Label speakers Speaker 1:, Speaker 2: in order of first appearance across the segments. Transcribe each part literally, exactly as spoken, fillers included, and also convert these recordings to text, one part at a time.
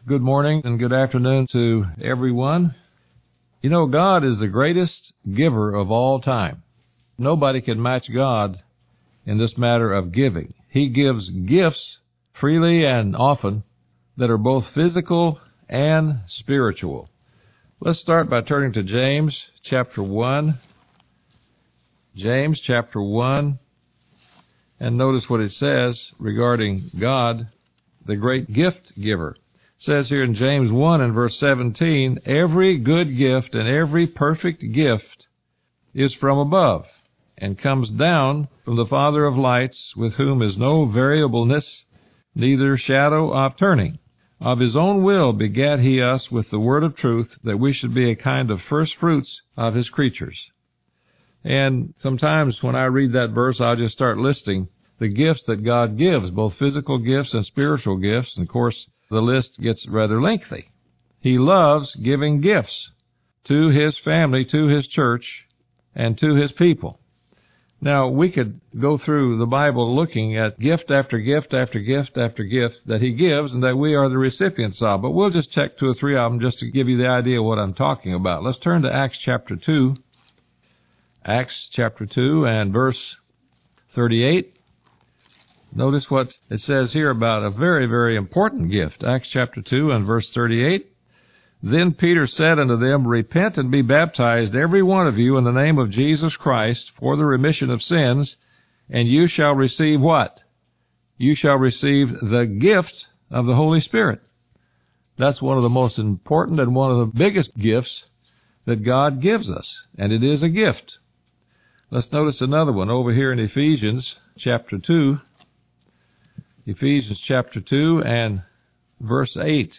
Speaker 1: Good morning and good afternoon to everyone. You know, God is the greatest giver of all time. Nobody can match God in this matter of giving. He gives gifts freely and often that are both physical and spiritual. Let's start by turning to James chapter one. James chapter one. And notice what it says regarding God, the great gift giver. It says here in James one and verse seventeen, every good gift and every perfect gift is from above and comes down from the Father of lights, with whom is no variableness, neither shadow of turning. Of his own will begat he us with the word of truth, that we should be a kind of first fruits of his creatures. And sometimes when I read that verse, I'll just start listing the gifts that God gives, both physical gifts and spiritual gifts. And of course, the list gets rather lengthy. He loves giving gifts to his family, to his church, and to his people. Now, we could go through the Bible looking at gift after gift after gift after gift that he gives and that we are the recipients of, but we'll just check two or three of them just to give you the idea of what I'm talking about. Let's turn to Acts chapter two. Acts chapter two and verse thirty-eight. Notice what it says here about a very, very important gift. Acts chapter two and verse thirty-eight. Then Peter said unto them, Repent and be baptized, every one of you, in the name of Jesus Christ, for the remission of sins, and you shall receive what? You shall receive the gift of the Holy Spirit. That's one of the most important and one of the biggest gifts that God gives us, and it is a gift. Let's notice another one over here in Ephesians chapter two. Ephesians chapter two and verse eight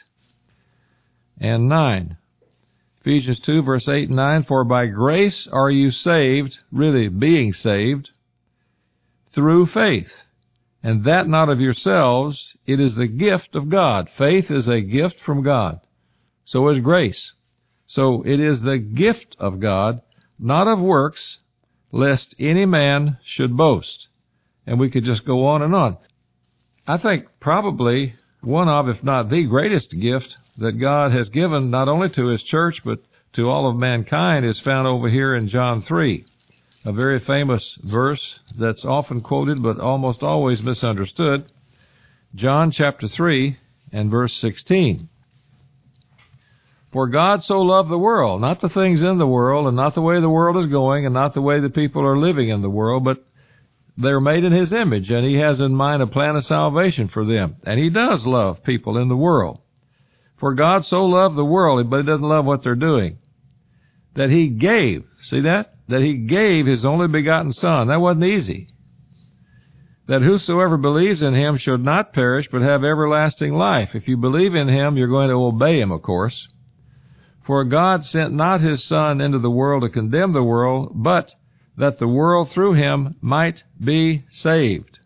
Speaker 1: and nine. Ephesians two, verse eight and nine, For by grace are you saved, really being saved, through faith, and that not of yourselves, it is the gift of God. Faith is a gift from God. So is grace. So it is the gift of God, not of works, lest any man should boast. And we could just go on and on. I think probably one of, if not the greatest gift that God has given not only to his church but to all of mankind is found over here in John three, a very famous verse that's often quoted but almost always misunderstood. John chapter three and verse sixteen. For God so loved the world, not the things in the world and not the way the world is going and not the way the people are living in the world, but they're made in his image, and he has in mind a plan of salvation for them. And he does love people in the world. For God so loved the world, but he doesn't love what they're doing, that he gave, see that? That he gave his only begotten Son. That wasn't easy. That whosoever believes in him should not perish, but have everlasting life. If you believe in him, you're going to obey him, of course. For God sent not his Son into the world to condemn the world, but that the world through him might be saved.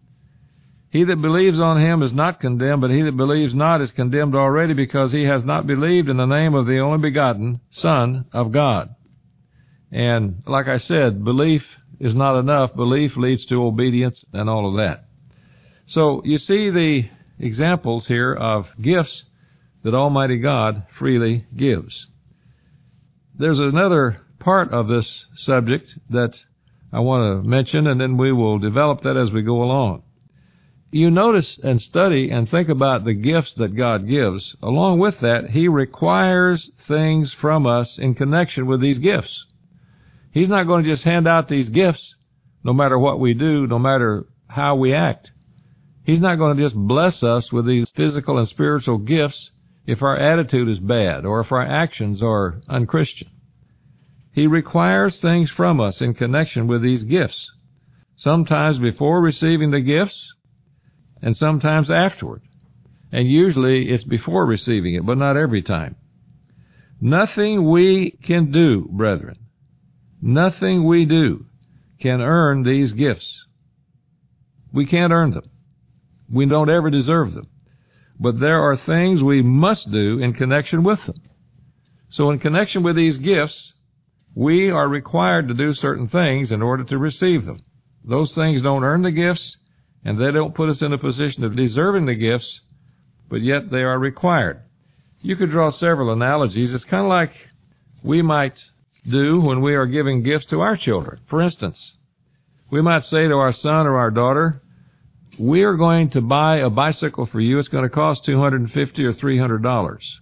Speaker 1: He that believes on him is not condemned, but he that believes not is condemned already, because he has not believed in the name of the only begotten Son of God. And like I said, belief is not enough. Belief leads to obedience and all of that. So you see the examples here of gifts that Almighty God freely gives. There's another part of this subject that I want to mention, and then we will develop that as we go along. You notice and study and think about the gifts that God gives. Along with that, he requires things from us in connection with these gifts. He's not going to just hand out these gifts no matter what we do, no matter how we act. He's not going to just bless us with these physical and spiritual gifts if our attitude is bad or if our actions are unchristian. He requires things from us in connection with these gifts, sometimes before receiving the gifts and sometimes afterward. And usually it's before receiving it, but not every time. Nothing we can do, brethren, nothing we do can earn these gifts. We can't earn them. We don't ever deserve them. But there are things we must do in connection with them. So in connection with these gifts, we are required to do certain things in order to receive them. Those things don't earn the gifts, and they don't put us in a position of deserving the gifts, but yet they are required. You could draw several analogies. It's kind of like we might do when we are giving gifts to our children. For instance, we might say to our son or our daughter, we are going to buy a bicycle for you. It's going to cost two hundred fifty dollars or three hundred dollars.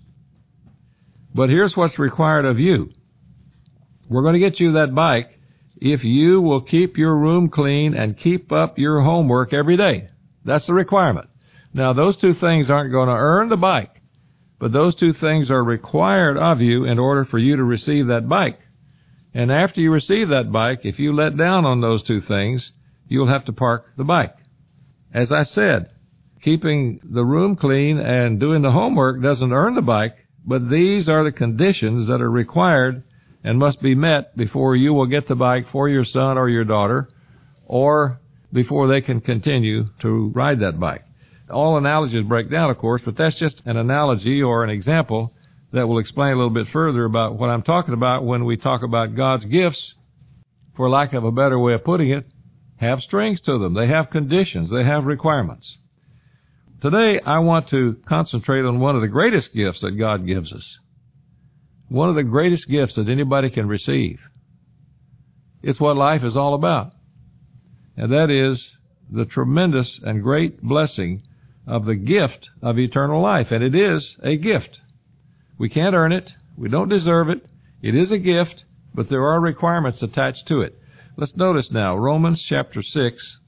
Speaker 1: But here's what's required of you. We're going to get you that bike if you will keep your room clean and keep up your homework every day. That's the requirement. Now, those two things aren't going to earn the bike, but those two things are required of you in order for you to receive that bike. And after you receive that bike, if you let down on those two things, you'll have to park the bike. As I said, keeping the room clean and doing the homework doesn't earn the bike, but these are the conditions that are required and must be met before you will get the bike for your son or your daughter, or before they can continue to ride that bike. All analogies break down, of course, but that's just an analogy or an example that will explain a little bit further about what I'm talking about when we talk about God's gifts, for lack of a better way of putting it, have strings to them. They have conditions. They have requirements. Today, I want to concentrate on one of the greatest gifts that God gives us. One of the greatest gifts that anybody can receive. It's what life is all about. And that is the tremendous and great blessing of the gift of eternal life. And it is a gift. We can't earn it. We don't deserve it. It is a gift, but there are requirements attached to it. Let's notice now, Romans chapter six.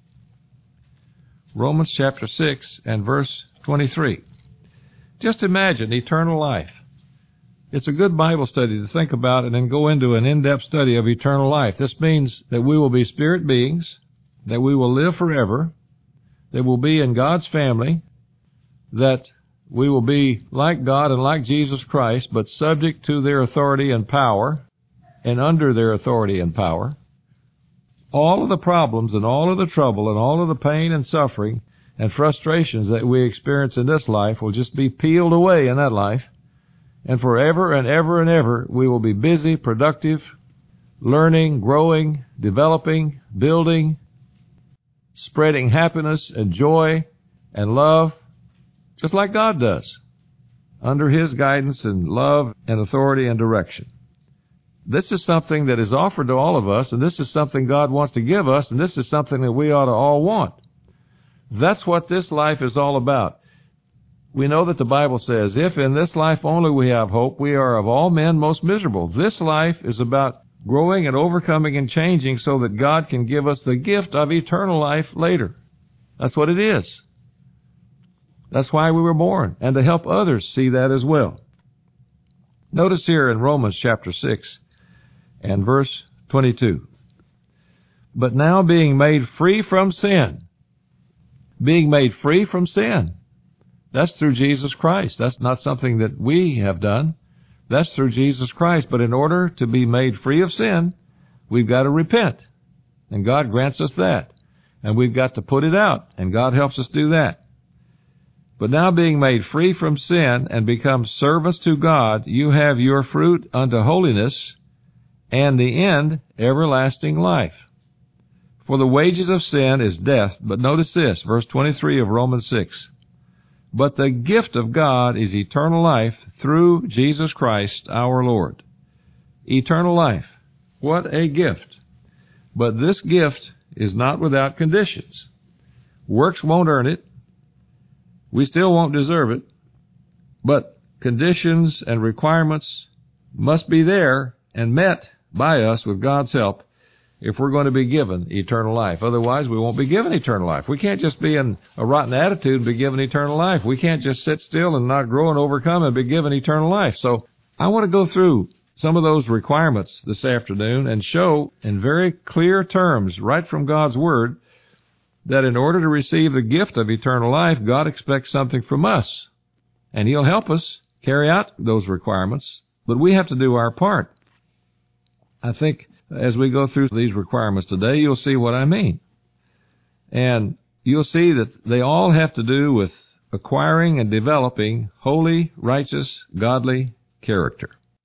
Speaker 1: Romans chapter six and verse twenty-three. Just imagine eternal life. It's a good Bible study to think about and then go into an in-depth study of eternal life. This means that we will be spirit beings, that we will live forever, that we'll be in God's family, that we will be like God and like Jesus Christ, but subject to their authority and power, and under their authority and power. All of the problems and all of the trouble and all of the pain and suffering and frustrations that we experience in this life will just be peeled away in that life. And forever and ever and ever, we will be busy, productive, learning, growing, developing, building, spreading happiness and joy and love, just like God does, under His guidance and love and authority and direction. This is something that is offered to all of us, and this is something God wants to give us, and this is something that we ought to all want. That's what this life is all about. We know that the Bible says, if in this life only we have hope, we are of all men most miserable. This life is about growing and overcoming and changing so that God can give us the gift of eternal life later. That's what it is. That's why we were born, and to help others see that as well. Notice here in Romans chapter six and verse twenty-two. But now being made free from sin, being made free from sin, that's through Jesus Christ. That's not something that we have done. That's through Jesus Christ. But in order to be made free of sin, we've got to repent. And God grants us that. And we've got to put it out. And God helps us do that. But now being made free from sin and become servants to God, you have your fruit unto holiness, and the end, everlasting life. For the wages of sin is death. But notice this, verse twenty-three of Romans six. But the gift of God is eternal life through Jesus Christ our Lord. Eternal life. What a gift. But this gift is not without conditions. Works won't earn it. We still won't deserve it. But conditions and requirements must be there and met by us with God's help if we're going to be given eternal life. Otherwise, we won't be given eternal life. We can't just be in a rotten attitude and be given eternal life. We can't just sit still and not grow and overcome and be given eternal life. So I want to go through some of those requirements this afternoon and show in very clear terms, right from God's Word, that in order to receive the gift of eternal life, God expects something from us. And He'll help us carry out those requirements, but we have to do our part. I think as we go through these requirements today, you'll see what I mean. And you'll see that they all have to do with acquiring and developing holy, righteous, godly character.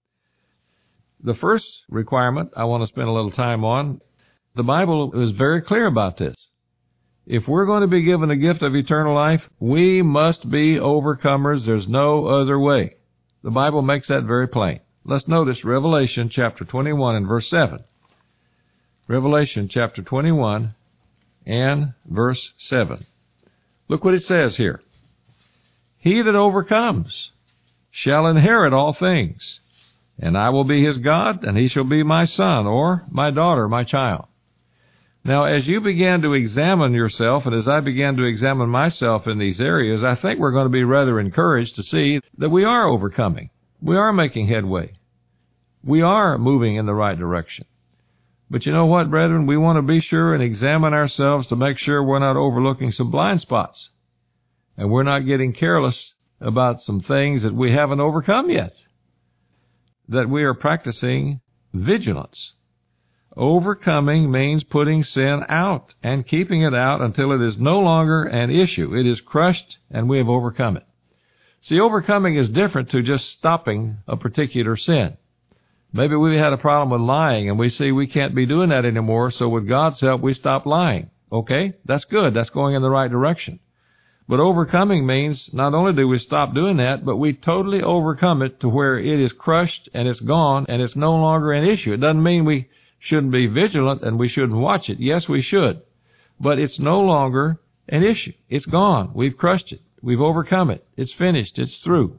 Speaker 1: The first requirement I want to spend a little time on, the Bible is very clear about this. If we're going to be given the gift of eternal life, we must be overcomers. There's no other way. The Bible makes that very plain. Let's notice Revelation chapter twenty-one and verse seven. Revelation chapter twenty-one and verse seven. Look what it says here. He that overcomes shall inherit all things, and I will be his God, and he shall be my son, or my daughter, my child. Now, as you begin to examine yourself, and as I began to examine myself in these areas, I think we're going to be rather encouraged to see that we are overcoming. We are making headway. We are moving in the right direction. But you know what, brethren? We want to be sure and examine ourselves to make sure we're not overlooking some blind spots, and we're not getting careless about some things that we haven't overcome yet, that we are practicing vigilance. Overcoming means putting sin out and keeping it out until it is no longer an issue. It is crushed and we have overcome it. See, overcoming is different to just stopping a particular sin. Maybe we've had a problem with lying and we see we can't be doing that anymore, so with God's help we stop lying. Okay, that's good. That's going in the right direction. But overcoming means not only do we stop doing that, but we totally overcome it to where it is crushed and it's gone and it's no longer an issue. It doesn't mean we shouldn't be vigilant and we shouldn't watch it. Yes, we should. But it's no longer an issue. It's gone. We've crushed it. We've overcome it. It's finished. It's through.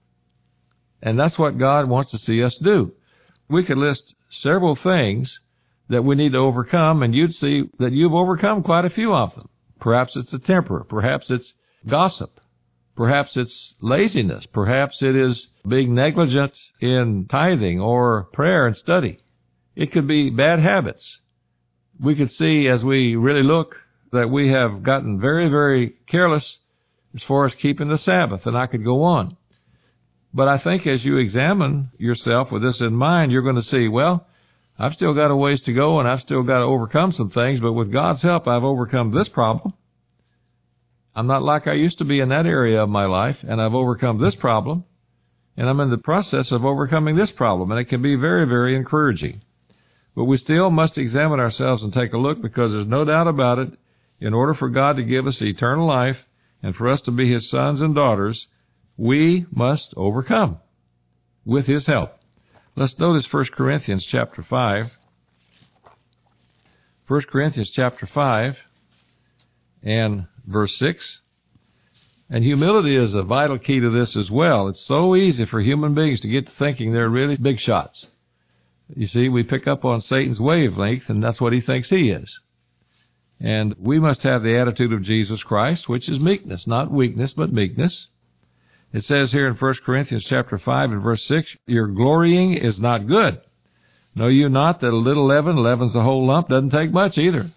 Speaker 1: And that's what God wants to see us do. We could list several things that we need to overcome, and you'd see that you've overcome quite a few of them. Perhaps it's a temper. Perhaps it's gossip. Perhaps it's laziness. Perhaps it is being negligent in tithing or prayer and study. It could be bad habits. We could see as we really look that we have gotten very, very careless as far as keeping the Sabbath, and I could go on. But I think as you examine yourself with this in mind, you're going to see, well, I've still got a ways to go, and I've still got to overcome some things, but with God's help, I've overcome this problem. I'm not like I used to be in that area of my life, and I've overcome this problem, and I'm in the process of overcoming this problem, and it can be very, very encouraging. But we still must examine ourselves and take a look, because there's no doubt about it, in order for God to give us eternal life and for us to be His sons and daughters, we must overcome with His help. Let's notice First Corinthians chapter five. First Corinthians chapter five and verse six. And humility is a vital key to this as well. It's so easy for human beings to get to thinking they're really big shots. You see, we pick up on Satan's wavelength, and that's what he thinks he is. And we must have the attitude of Jesus Christ, which is meekness, not weakness, but meekness. It says here in First Corinthians chapter five and verse six, your glorying is not good. Know you not that a little leaven leavens the whole lump? Doesn't take much either.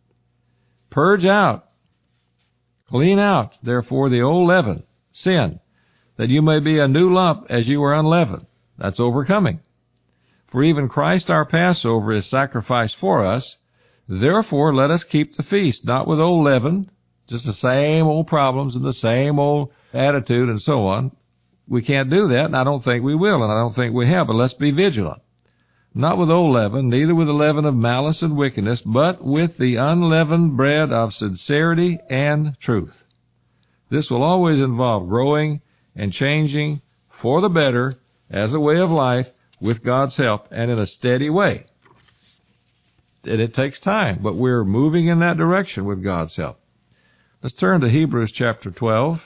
Speaker 1: Purge out, clean out, therefore, the old leaven, sin, that you may be a new lump as you were unleavened. That's overcoming. For even Christ our Passover is sacrificed for us. Therefore let us keep the feast, not with old leaven, just the same old problems and the same old attitude and so on. We can't do that, and I don't think we will, and I don't think we have, but let's be vigilant. Not with old leaven, neither with the leaven of malice and wickedness, but with the unleavened bread of sincerity and truth. This will always involve growing and changing for the better as a way of life with God's help and in a steady way. And it takes time, but we're moving in that direction with God's help. Let's turn to Hebrews chapter twelve.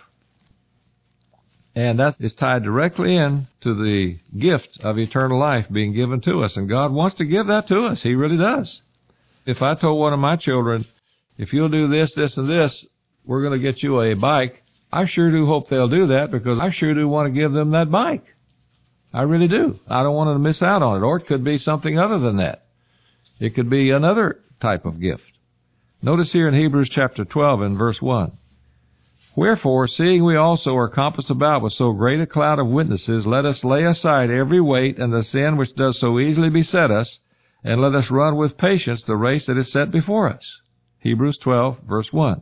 Speaker 1: And that is tied directly in to the gift of eternal life being given to us. And God wants to give that to us. He really does. If I told one of my children, if you'll do this, this, and this, we're going to get you a bike, I sure do hope they'll do that, because I sure do want to give them that bike. I really do. I don't want them to miss out on it. Or it could be something other than that. It could be another type of gift. Notice here in Hebrews chapter twelve and verse one. Wherefore, seeing we also are compassed about with so great a cloud of witnesses, let us lay aside every weight and the sin which does so easily beset us, and let us run with patience the race that is set before us. Hebrews twelve, verse one.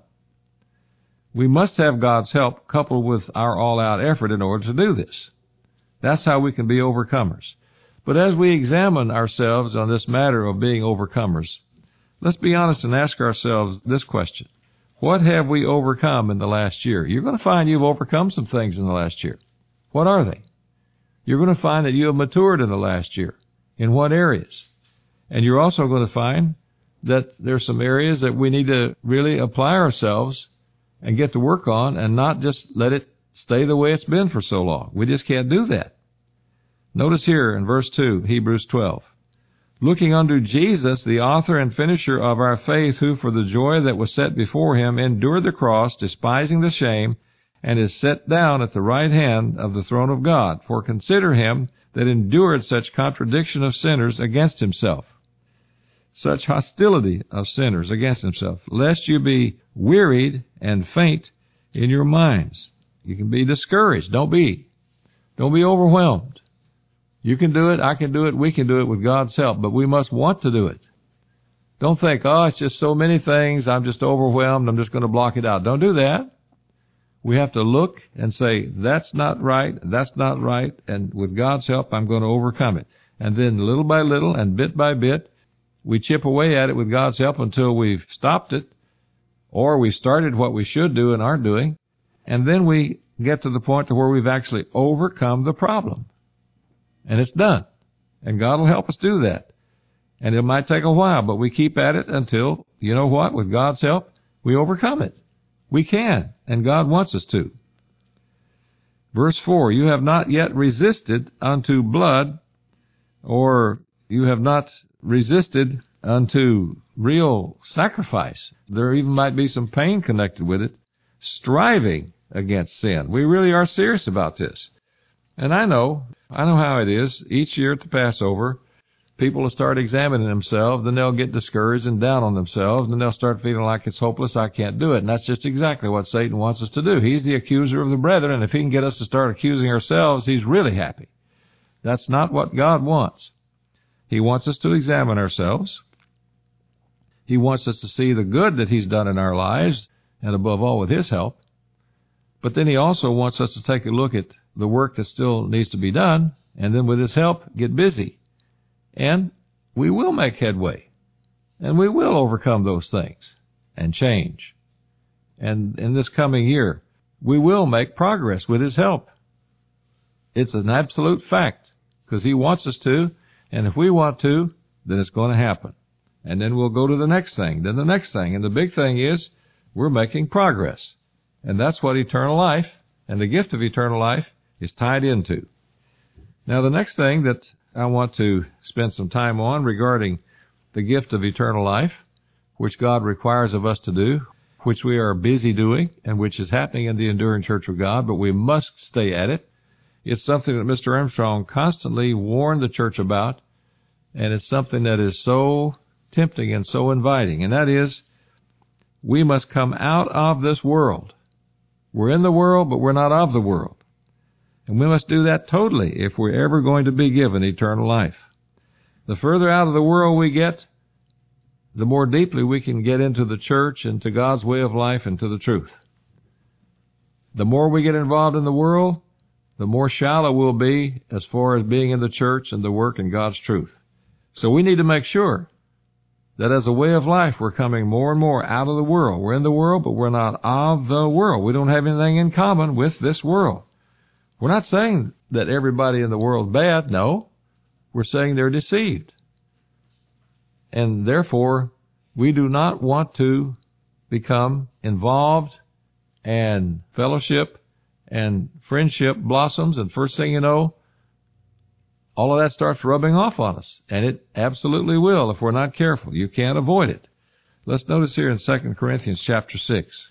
Speaker 1: We must have God's help coupled with our all-out effort in order to do this. That's how we can be overcomers. But as we examine ourselves on this matter of being overcomers, let's be honest and ask ourselves this question. What have we overcome in the last year? You're going to find you've overcome some things in the last year. What are they? you're going to find that you have matured in the last year. In what areas? And you're also going to find that there's some areas that we need to really apply ourselves and get to work on and not just let it stay the way it's been for so long. We just can't do that. Notice here in verse two, Hebrews twelve. Looking unto Jesus, the author and finisher of our faith, who for the joy that was set before him endured the cross, despising the shame, and is set down at the right hand of the throne of God. For consider him that endured such contradiction of sinners against himself, such hostility of sinners against himself, lest you be wearied and faint in your minds. You can be discouraged. Don't be. Don't be overwhelmed. You can do it, I can do it, we can do it with God's help, but we must want to do it. Don't think, oh, it's just so many things, I'm just overwhelmed, I'm just going to block it out. Don't do that. We have to look and say, that's not right, that's not right, and with God's help, I'm going to overcome it. And then little by little and bit by bit, we chip away at it with God's help until we've stopped it, or we started what we should do and aren't doing, and then we get to the point to where we've actually overcome the problem. And it's done. And God will help us do that. And it might take a while, but we keep at it until, you know what, with God's help, we overcome it. We can, and God wants us to. Verse four, you have not yet resisted unto blood, or you have not resisted unto real sacrifice. There even might be some pain connected with it, striving against sin. We really are serious about this. And I know, I know how it is. Each year at the Passover, people will start examining themselves, then they'll get discouraged and down on themselves, and they'll start feeling like it's hopeless, I can't do it. And that's just exactly what Satan wants us to do. He's the accuser of the brethren, and if he can get us to start accusing ourselves, he's really happy. That's not what God wants. He wants us to examine ourselves. He wants us to see the good that he's done in our lives, and above all with his help. But then he also wants us to take a look at the work that still needs to be done, and then with his help, get busy. And we will make headway, and we will overcome those things and change. And in this coming year, we will make progress with his help. It's an absolute fact, because he wants us to, and if we want to, then it's going to happen. And then we'll go to the next thing, then the next thing. And the big thing is, we're making progress. And that's what eternal life and the gift of eternal life is tied into. Now, the next thing that I want to spend some time on regarding the gift of eternal life, which God requires of us to do, which we are busy doing, and which is happening in the enduring church of God, but we must stay at it. It's something that Mister Armstrong constantly warned the church about, and it's something that is so tempting and so inviting, and that is, we must come out of this world. We're in the world, but we're not of the world. And we must do that totally if we're ever going to be given eternal life. The further out of the world we get, the more deeply we can get into the church and to God's way of life and to the truth. The more we get involved in the world, the more shallow we'll be as far as being in the church and the work in God's truth. So we need to make sure that as a way of life, we're coming more and more out of the world. We're in the world, but we're not of the world. We don't have anything in common with this world. We're not saying that everybody in the world is bad. No. We're saying they're deceived. And therefore, we do not want to become involved and fellowship and friendship blossoms. And first thing you know, all of that starts rubbing off on us. And it absolutely will if we're not careful. You can't avoid it. Let's notice here in Second Corinthians chapter six.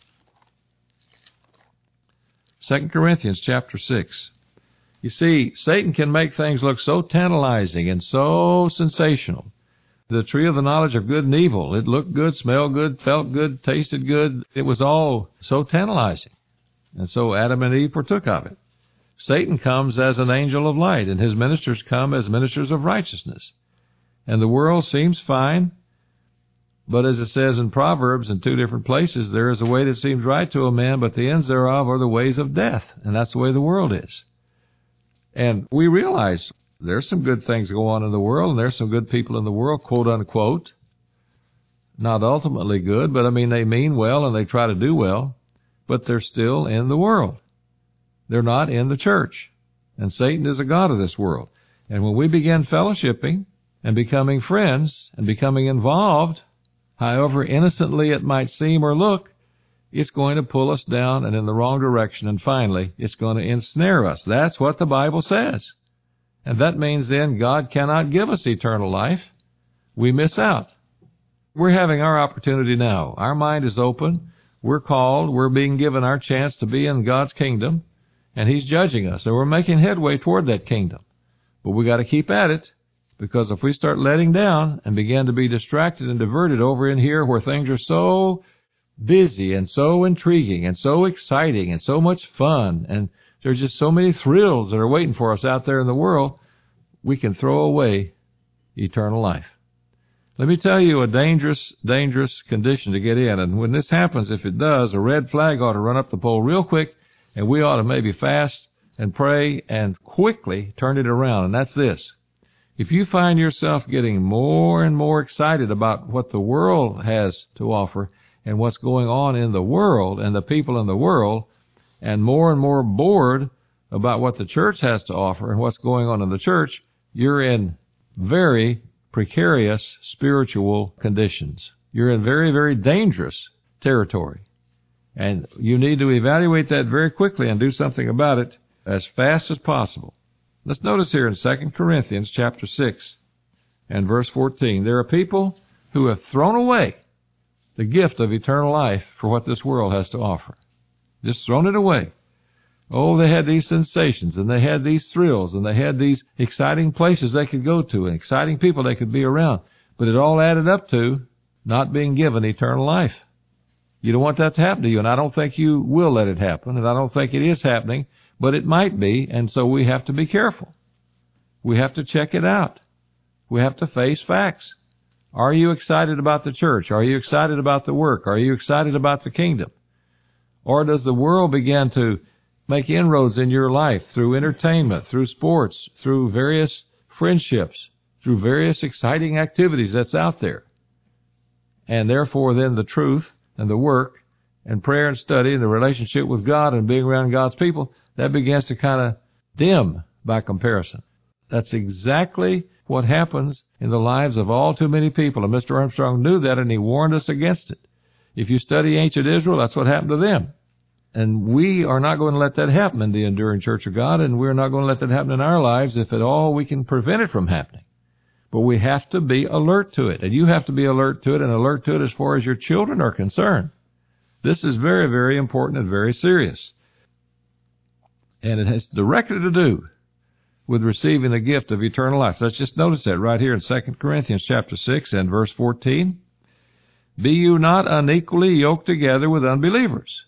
Speaker 1: Second Corinthians chapter six. You see, Satan can make things look so tantalizing and so sensational. The tree of the knowledge of good and evil, it looked good, smelled good, felt good, tasted good. It was all so tantalizing. And so Adam and Eve partook of it. Satan comes as an angel of light, and his ministers come as ministers of righteousness. And the world seems fine, but as it says in Proverbs in two different places, there is a way that seems right to a man, but the ends thereof are the ways of death. And that's the way the world is. And we realize there's some good things go on in the world, and there's some good people in the world, quote unquote. Not ultimately good, but I mean, they mean well and they try to do well, but they're still in the world. They're not in the church. and Satan is a god of this world. And when we begin fellowshipping and becoming friends and becoming involved, however innocently it might seem or look, it's going to pull us down and in the wrong direction, and finally, it's going to ensnare us. That's what the Bible says. And that means then God cannot give us eternal life. We miss out. We're having our opportunity now. Our mind is open. We're called. We're being given our chance to be in God's kingdom, and He's judging us. So we're making headway toward that kingdom. But we got to keep at it, because if we start letting down and begin to be distracted and diverted over in here where things are so busy and so intriguing and so exciting and so much fun, and there's just so many thrills that are waiting for us out there in the world, we can throw away eternal life. Let me tell you a dangerous, dangerous condition to get in. And when this happens, if it does, a red flag ought to run up the pole real quick, and we ought to maybe fast and pray and quickly turn it around. And that's this. If you find yourself getting more and more excited about what the world has to offer and what's going on in the world and the people in the world, and more and more bored about what the church has to offer and what's going on in the church, you're in very precarious spiritual conditions. You're in very, very dangerous territory. And you need to evaluate that very quickly and do something about it as fast as possible. Let's notice here in Second Corinthians chapter six and verse fourteen, there are people who have thrown away the gift of eternal life for what this world has to offer. Just thrown it away. Oh, they had these sensations, and they had these thrills, and they had these exciting places they could go to, and exciting people they could be around. But it all added up to not being given eternal life. You don't want that to happen to you, and I don't think you will let it happen, and I don't think it is happening, but it might be, and so we have to be careful. We have to check it out. We have to face facts. Are you excited about the church? Are you excited about the work? Are you excited about the kingdom? Or does the world begin to make inroads in your life through entertainment, through sports, through various friendships, through various exciting activities that's out there? And therefore then the truth and the work and prayer and study and the relationship with God and being around God's people, that begins to kind of dim by comparison. That's exactly what happens in the lives of all too many people. And Mister Armstrong knew that, and he warned us against it. If you study ancient Israel, that's what happened to them. And we are not going to let that happen in the enduring church of God, and we're not going to let that happen in our lives if at all we can prevent it from happening. But we have to be alert to it, and you have to be alert to it, and alert to it as far as your children are concerned. This is very, very important and very serious. And it has directly to do with receiving the gift of eternal life. Let's just notice that right here in Second Corinthians chapter six and verse fourteen. Be you not unequally yoked together with unbelievers.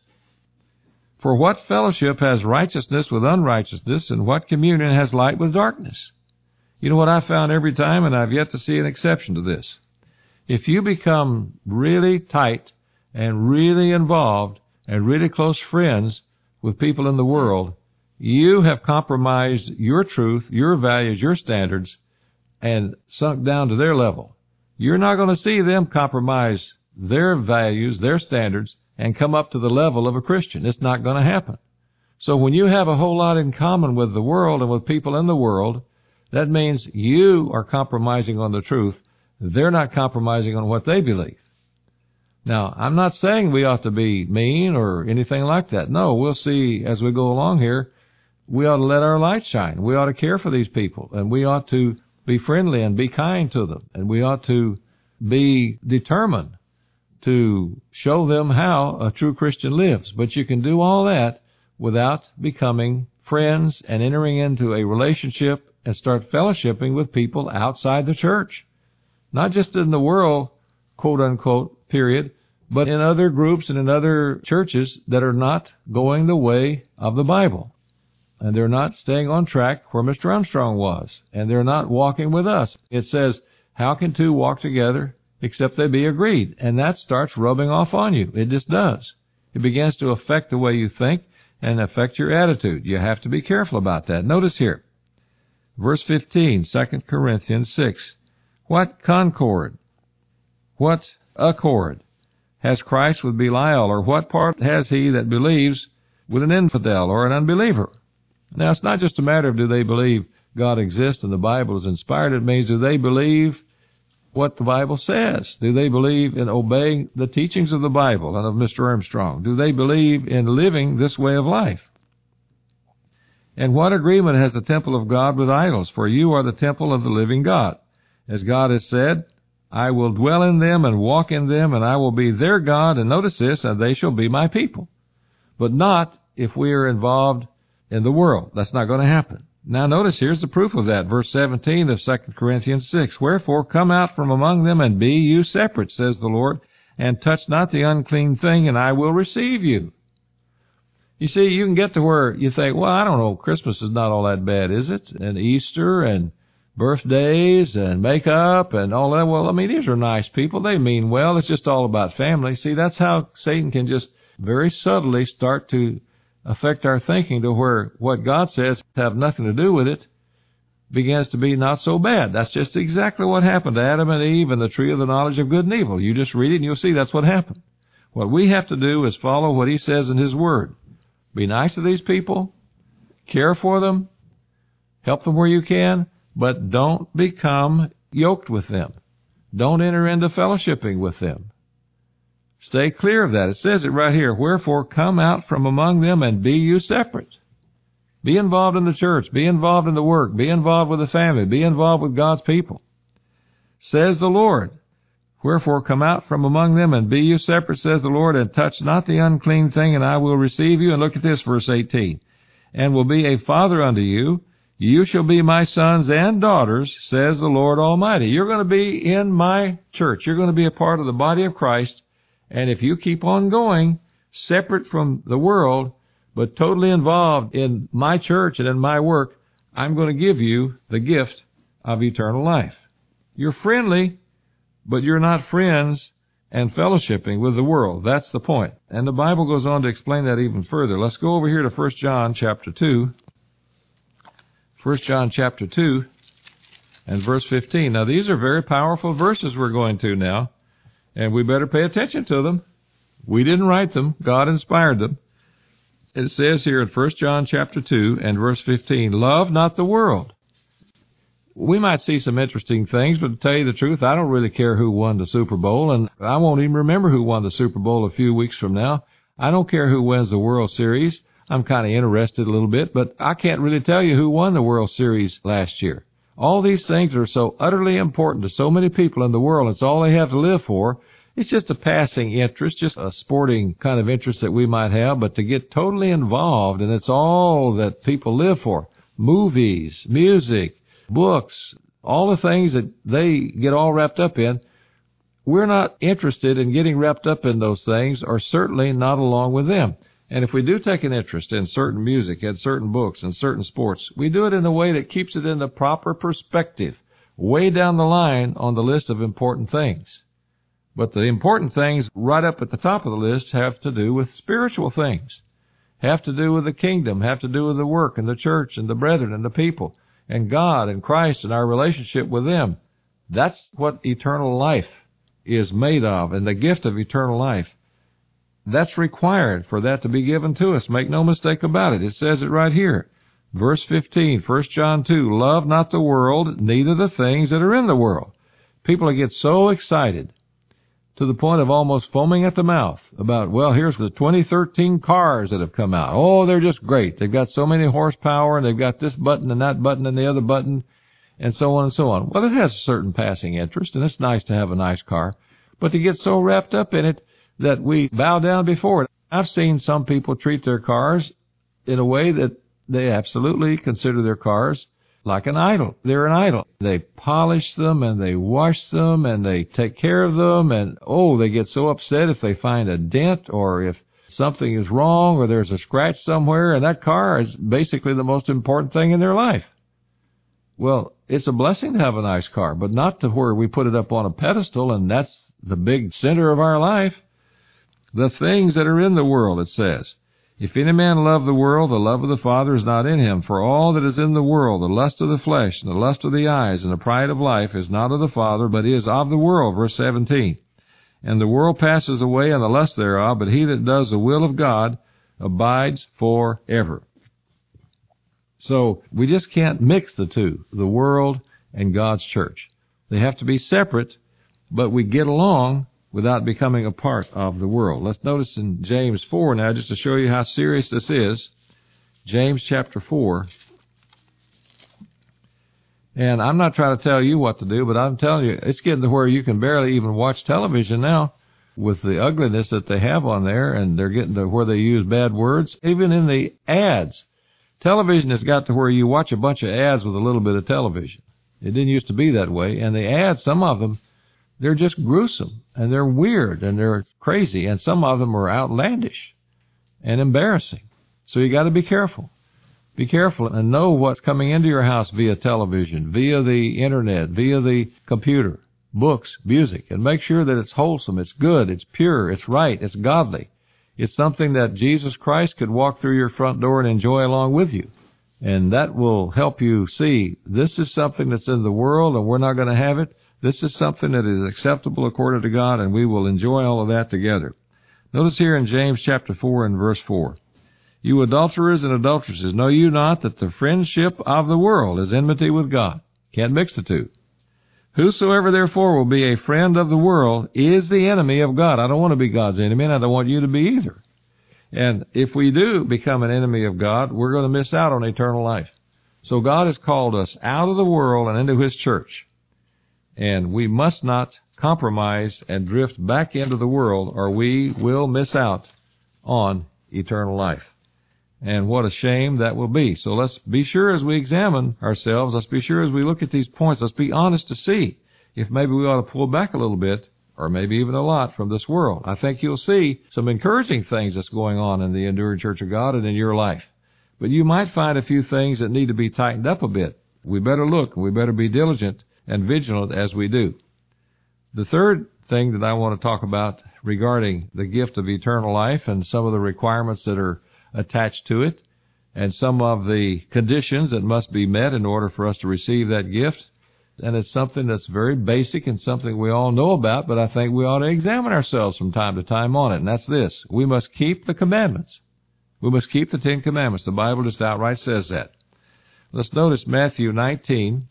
Speaker 1: For what fellowship has righteousness with unrighteousness, and what communion has light with darkness? You know what I found every time, and I've yet to see an exception to this. If you become really tight and really involved and really close friends with people in the world, you have compromised your truth, your values, your standards, and sunk down to their level. You're not going to see them compromise their values, their standards, and come up to the level of a Christian. It's not going to happen. So when you have a whole lot in common with the world and with people in the world, that means you are compromising on the truth. They're not compromising on what they believe. Now, I'm not saying we ought to be mean or anything like that. No, we'll see as we go along here. We ought to let our light shine. We ought to care for these people, and we ought to be friendly and be kind to them, and we ought to be determined to show them how a true Christian lives. But you can do all that without becoming friends and entering into a relationship and start fellowshipping with people outside the church. Not just in the world, quote unquote, period, but in other groups and in other churches that are not going the way of the Bible. And they're not staying on track where Mister Armstrong was. And they're not walking with us. It says, how can two walk together except they be agreed? And that starts rubbing off on you. It just does. It begins to affect the way you think and affect your attitude. You have to be careful about that. Notice here, verse fifteen, Second Corinthians six. What concord, what accord has Christ with Belial, or what part has he that believes with an infidel or an unbeliever? Now, it's not just a matter of do they believe God exists and the Bible is inspired. It means do they believe what the Bible says? Do they believe in obeying the teachings of the Bible and of Mister Armstrong? Do they believe in living this way of life? And what agreement has the temple of God with idols? For you are the temple of the living God. As God has said, I will dwell in them and walk in them, and I will be their God, and notice this, and they shall be my people. But not if we are involved in the world. That's not going to happen. Now notice, here's the proof of that. Verse seventeen of Second Corinthians six. Wherefore come out from among them, and be you separate, says the Lord, and touch not the unclean thing, and I will receive you. You see, you can get to where you think, well, I don't know, Christmas is not all that bad, is it? And Easter and birthdays and makeup and all that. Well, I mean, these are nice people. They mean well. It's just all about family. See, that's how Satan can just very subtly start to affect our thinking to where what God says have nothing to do with it begins to be not so bad. That's just exactly what happened to Adam and Eve and the tree of the knowledge of good and evil. You just read it and you'll see that's what happened. What we have to do is follow what he says in his word. Be nice to these people, care for them, help them where you can, but don't become yoked with them. Don't enter into fellowshipping with them. Stay clear of that. It says it right here. Wherefore come out from among them and be you separate. Be involved in the church. Be involved in the work. Be involved with the family. Be involved with God's people. Says the Lord. Wherefore come out from among them and be you separate, says the Lord, and touch not the unclean thing, and I will receive you. And look at this, verse eighteen. And will be a father unto you. You shall be my sons and daughters, says the Lord Almighty. You're going to be in my church. You're going to be a part of the body of Christ. And if you keep on going, separate from the world, but totally involved in my church and in my work, I'm going to give you the gift of eternal life. You're friendly, but you're not friends and fellowshipping with the world. That's the point. And the Bible goes on to explain that even further. Let's go over here to First John chapter two. First John chapter two and verse fifteen. Now, these are very powerful verses we're going to now, and we better pay attention to them. We didn't write them. God inspired them. It says here in First John chapter two and verse fifteen, love not the world. We might see some interesting things, but to tell you the truth, I don't really care who won the Super Bowl, and I won't even remember who won the Super Bowl a few weeks from now. I don't care who wins the World Series. I'm kind of interested a little bit, but I can't really tell you who won the World Series last year. All these things are so utterly important to so many people in the world. It's all they have to live for. It's just a passing interest, just a sporting kind of interest that we might have, but to get totally involved, and it's all that people live for. Movies, music, books, all the things that they get all wrapped up in. We're not interested in getting wrapped up in those things, or certainly not along with them. And if we do take an interest in certain music and certain books and certain sports, we do it in a way that keeps it in the proper perspective, way down the line on the list of important things. But the important things right up at the top of the list have to do with spiritual things, have to do with the kingdom, have to do with the work and the church and the brethren and the people and God and Christ and our relationship with them. That's what eternal life is made of, and the gift of eternal life. That's required for that to be given to us. Make no mistake about it. It says it right here. Verse fifteen, First John two, love not the world, neither the things that are in the world. People get so excited to the point of almost foaming at the mouth about, well, here's the twenty thirteen cars that have come out. Oh, they're just great. They've got so many horsepower, and they've got this button and that button and the other button, and so on and so on. Well, it has a certain passing interest, and it's nice to have a nice car. But to get so wrapped up in it that we bow down before it. I've seen some people treat their cars in a way that they absolutely consider their cars like an idol. They're an idol. They polish them and they wash them and they take care of them, and oh, they get so upset if they find a dent or if something is wrong or there's a scratch somewhere, and that car is basically the most important thing in their life. Well, it's a blessing to have a nice car, but not to where we put it up on a pedestal and that's the big center of our life. The things that are in the world, it says, if any man love the world, the love of the Father is not in him. For all that is in the world, the lust of the flesh, and the lust of the eyes, and the pride of life, is not of the Father, but is of the world. Verse seventeen. And the world passes away, and the lust thereof, but he that does the will of God abides forever. So we just can't mix the two, the world and God's church. They have to be separate, but we get along without becoming a part of the world. Let's notice in James four now, just to show you how serious this is. James chapter four. And I'm not trying to tell you what to do, but I'm telling you, it's getting to where you can barely even watch television now with the ugliness that they have on there, and they're getting to where they use bad words, even in the ads. Television has got to where you watch a bunch of ads with a little bit of television. It didn't used to be that way, and the ads, some of them, they're just gruesome, and they're weird, and they're crazy, and some of them are outlandish and embarrassing. So you got to be careful. Be careful and know what's coming into your house via television, via the internet, via the computer, books, music, and make sure that it's wholesome, it's good, it's pure, it's right, it's godly. It's something that Jesus Christ could walk through your front door and enjoy along with you. And that will help you see this is something that's in the world and we're not going to have it. This is something that is acceptable according to God, and we will enjoy all of that together. Notice here in James chapter four and verse four. You adulterers and adulteresses, know you not that the friendship of the world is enmity with God? Can't mix the two. Whosoever therefore will be a friend of the world is the enemy of God. I don't want to be God's enemy, and I don't want you to be either. And if we do become an enemy of God, we're going to miss out on eternal life. So God has called us out of the world and into His church. And we must not compromise and drift back into the world, or we will miss out on eternal life. And what a shame that will be. So let's be sure as we examine ourselves, let's be sure as we look at these points, let's be honest to see if maybe we ought to pull back a little bit, or maybe even a lot, from this world. I think you'll see some encouraging things that's going on in the Enduring Church of God and in your life. But you might find a few things that need to be tightened up a bit. We better look, and we better be diligent and vigilant as we do. The third thing that I want to talk about regarding the gift of eternal life and some of the requirements that are attached to it, and some of the conditions that must be met in order for us to receive that gift. And it's something that's very basic and something we all know about, but I think we ought to examine ourselves from time to time on it, and that's this. We must keep the commandments. We must keep the Ten Commandments. The Bible just outright says that. Let's notice Matthew nineteen.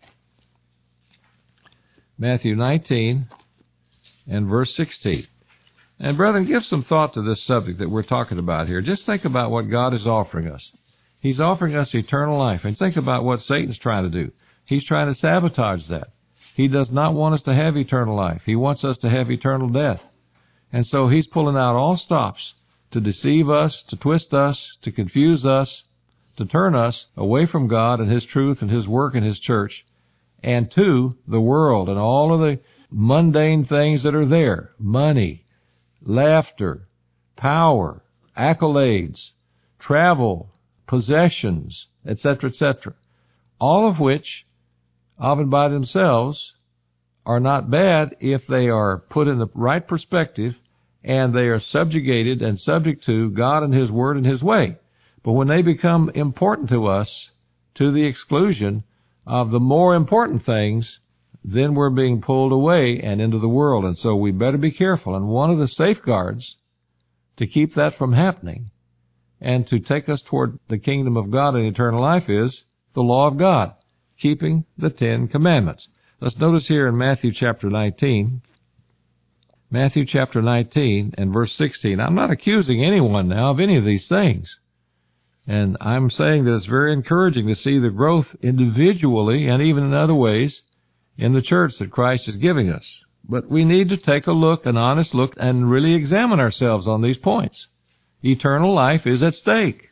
Speaker 1: Matthew nineteen and verse sixteen. And brethren, give some thought to this subject that we're talking about here. Just think about what God is offering us. He's offering us eternal life. And think about what Satan's trying to do. He's trying to sabotage that. He does not want us to have eternal life. He wants us to have eternal death. And so he's pulling out all stops to deceive us, to twist us, to confuse us, to turn us away from God and His truth and His work and His church, and to the world and all of the mundane things that are there. Money, laughter, power, accolades, travel, possessions, et cetera, et cetera. All of which, of and by themselves, are not bad if they are put in the right perspective and they are subjugated and subject to God and His Word and His way. But when they become important to us to the exclusion of the more important things, then we're being pulled away and into the world. And so we better be careful. And one of the safeguards to keep that from happening and to take us toward the kingdom of God and eternal life is the law of God, keeping the Ten Commandments. Let's notice here in Matthew chapter nineteen, Matthew chapter nineteen and verse sixteen. I'm not accusing anyone now of any of these things. And I'm saying that it's very encouraging to see the growth individually and even in other ways in the church that Christ is giving us. But we need to take a look, an honest look, and really examine ourselves on these points. Eternal life is at stake.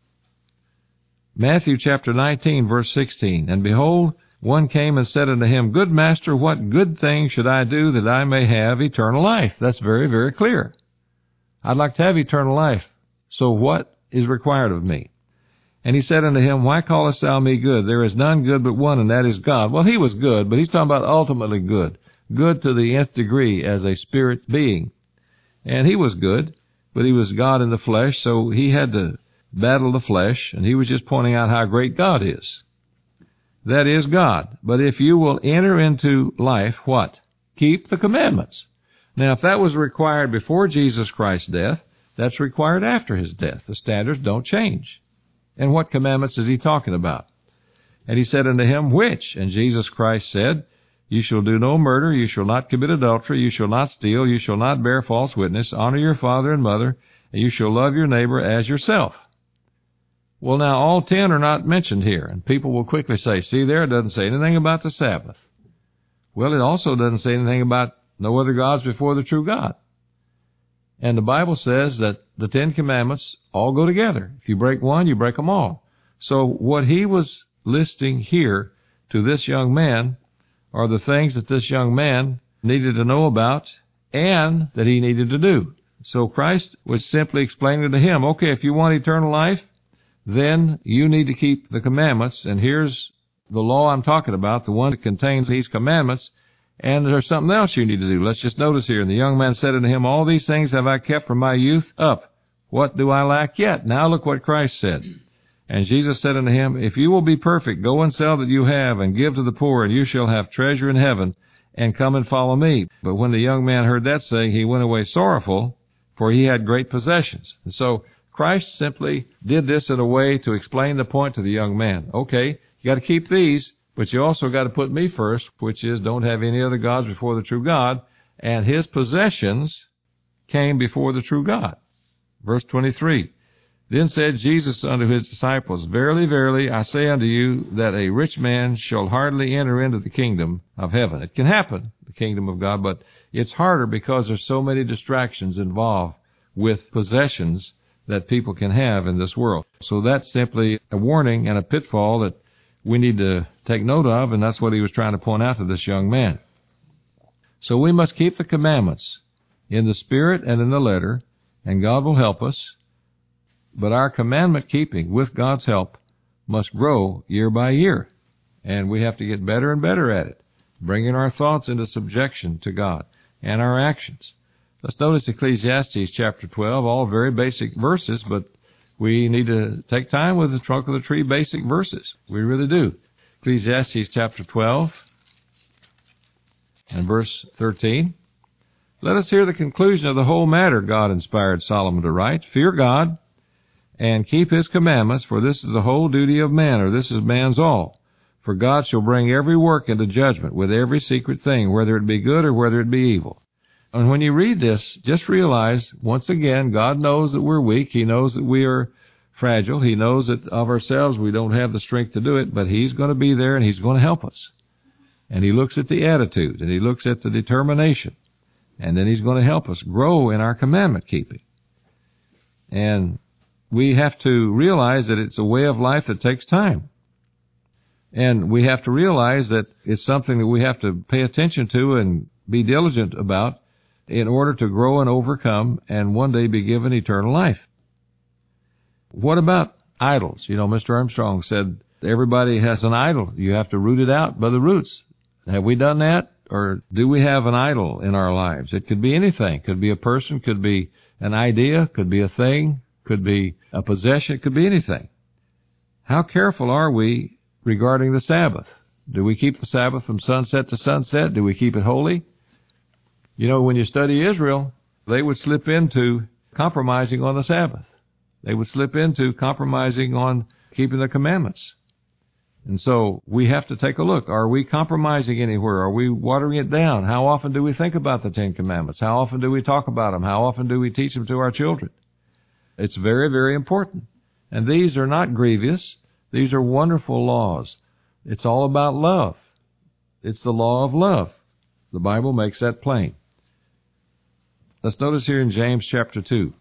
Speaker 1: Matthew chapter nineteen, verse sixteen. And behold, one came and said unto him, Good master, what good thing should I do that I may have eternal life? That's very, very clear. I'd like to have eternal life. So what is required of me? And he said unto him, Why callest thou me good? There is none good but one, and that is God. Well, he was good, but he's talking about ultimately good. Good to the nth degree as a spirit being. And he was good, but he was God in the flesh, so he had to battle the flesh, and he was just pointing out how great God is. That is God. But if you will enter into life, what? Keep the commandments. Now, if that was required before Jesus Christ's death, that's required after His death. The standards don't change. And what commandments is He talking about? And he said unto him, Which? And Jesus Christ said, You shall do no murder, you shall not commit adultery, you shall not steal, you shall not bear false witness, honor your father and mother, and you shall love your neighbor as yourself. Well, now, all ten are not mentioned here, and people will quickly say, see there, it doesn't say anything about the Sabbath. Well, it also doesn't say anything about no other gods before the true God. And the Bible says that the Ten Commandments all go together. If you break one, you break them all. So what he was listing here to this young man are the things that this young man needed to know about and that he needed to do. So Christ was simply explaining to him, okay, if you want eternal life, then you need to keep the commandments, and here's the law I'm talking about, the one that contains these commandments, and there's something else you need to do. Let's just notice here, and the young man said unto him, All these things have I kept from my youth up. What do I lack yet? Now look what Christ said. And Jesus said unto him, If you will be perfect, go and sell that you have, and give to the poor, and you shall have treasure in heaven, and come and follow me. But when the young man heard that saying, he went away sorrowful, for he had great possessions. And so Christ simply did this in a way to explain the point to the young man. Okay, you got to keep these, but you also got to put me first, which is don't have any other gods before the true God. And his possessions came before the true God. Verse twenty-three. Then said Jesus unto his disciples, Verily, verily, I say unto you, that a rich man shall hardly enter into the kingdom of heaven. It can happen, the kingdom of God, but it's harder because there's so many distractions involved with possessions that people can have in this world. So that's simply a warning and a pitfall that we need to take note of, and that's what he was trying to point out to this young man. So we must keep the commandments in the spirit and in the letter, and God will help us. But our commandment keeping, with God's help, must grow year by year. And we have to get better and better at it, bringing our thoughts into subjection to God and our actions. Let's notice Ecclesiastes chapter twelve, all very basic verses, but we need to take time with the trunk of the tree basic verses. We really do. Ecclesiastes chapter twelve and verse thirteen. Let us hear the conclusion of the whole matter God inspired Solomon to write. Fear God and keep his commandments, for this is the whole duty of man, or this is man's all. For God shall bring every work into judgment with every secret thing, whether it be good or whether it be evil. And when you read this, just realize, once again, God knows that we're weak. He knows that we are fragile. He knows that of ourselves we don't have the strength to do it, but he's going to be there and he's going to help us. And he looks at the attitude and he looks at the determination. And then he's going to help us grow in our commandment keeping. And we have to realize that it's a way of life that takes time. And we have to realize that it's something that we have to pay attention to and be diligent about in order to grow and overcome and one day be given eternal life. What about idols? You know, Mister Armstrong said everybody has an idol. You have to root it out by the roots. Have we done that? Or do we have an idol in our lives? It could be anything. Could be a person, could be an idea, could be a thing, could be a possession, it could be anything. How careful are we regarding the Sabbath? Do we keep the Sabbath from sunset to sunset? Do we keep it holy? You know, when you study Israel, they would slip into compromising on the Sabbath. They would slip into compromising on keeping the commandments. And so we have to take a look. Are we compromising anywhere? Are we watering it down? How often do we think about the Ten Commandments? How often do we talk about them? How often do we teach them to our children? It's very, very important. And these are not grievous. These are wonderful laws. It's all about love. It's the law of love. The Bible makes that plain. Let's notice here in James chapter two.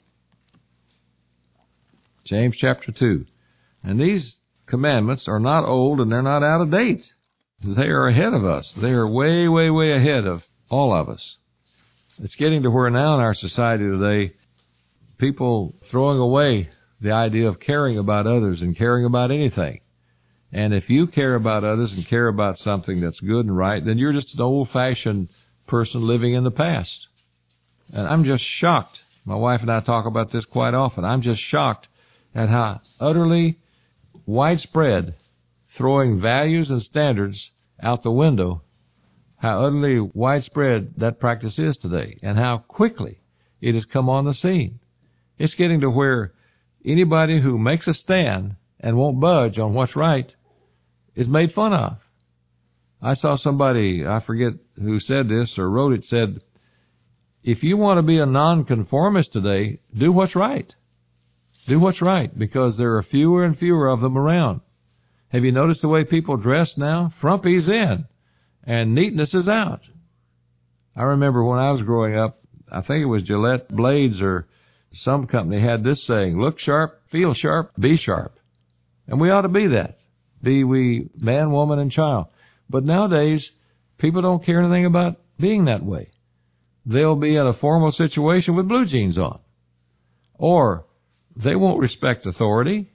Speaker 1: James chapter two. And these commandments are not old and they're not out of date. They are ahead of us. They are way, way, way ahead of all of us. It's getting to where now in our society today, people throwing away the idea of caring about others and caring about anything. And if you care about others and care about something that's good and right, then you're just an old-fashioned person living in the past. And I'm just shocked. My wife and I talk about this quite often. I'm just shocked at how utterly widespread throwing values and standards out the window, how utterly widespread that practice is today, and how quickly it has come on the scene. It's getting to where anybody who makes a stand and won't budge on what's right, is made fun of. I saw somebody, I forget who said this or wrote it, said, if you want to be a nonconformist today, do what's right. Do what's right, because there are fewer and fewer of them around. Have you noticed the way people dress now? Frumpy's in, and neatness is out. I remember when I was growing up, I think it was Gillette Blades or some company had this saying, look sharp, feel sharp, be sharp. And we ought to be that. Be we man, woman, and child. But nowadays, people don't care anything about being that way. They'll be in a formal situation with blue jeans on. Or they won't respect authority.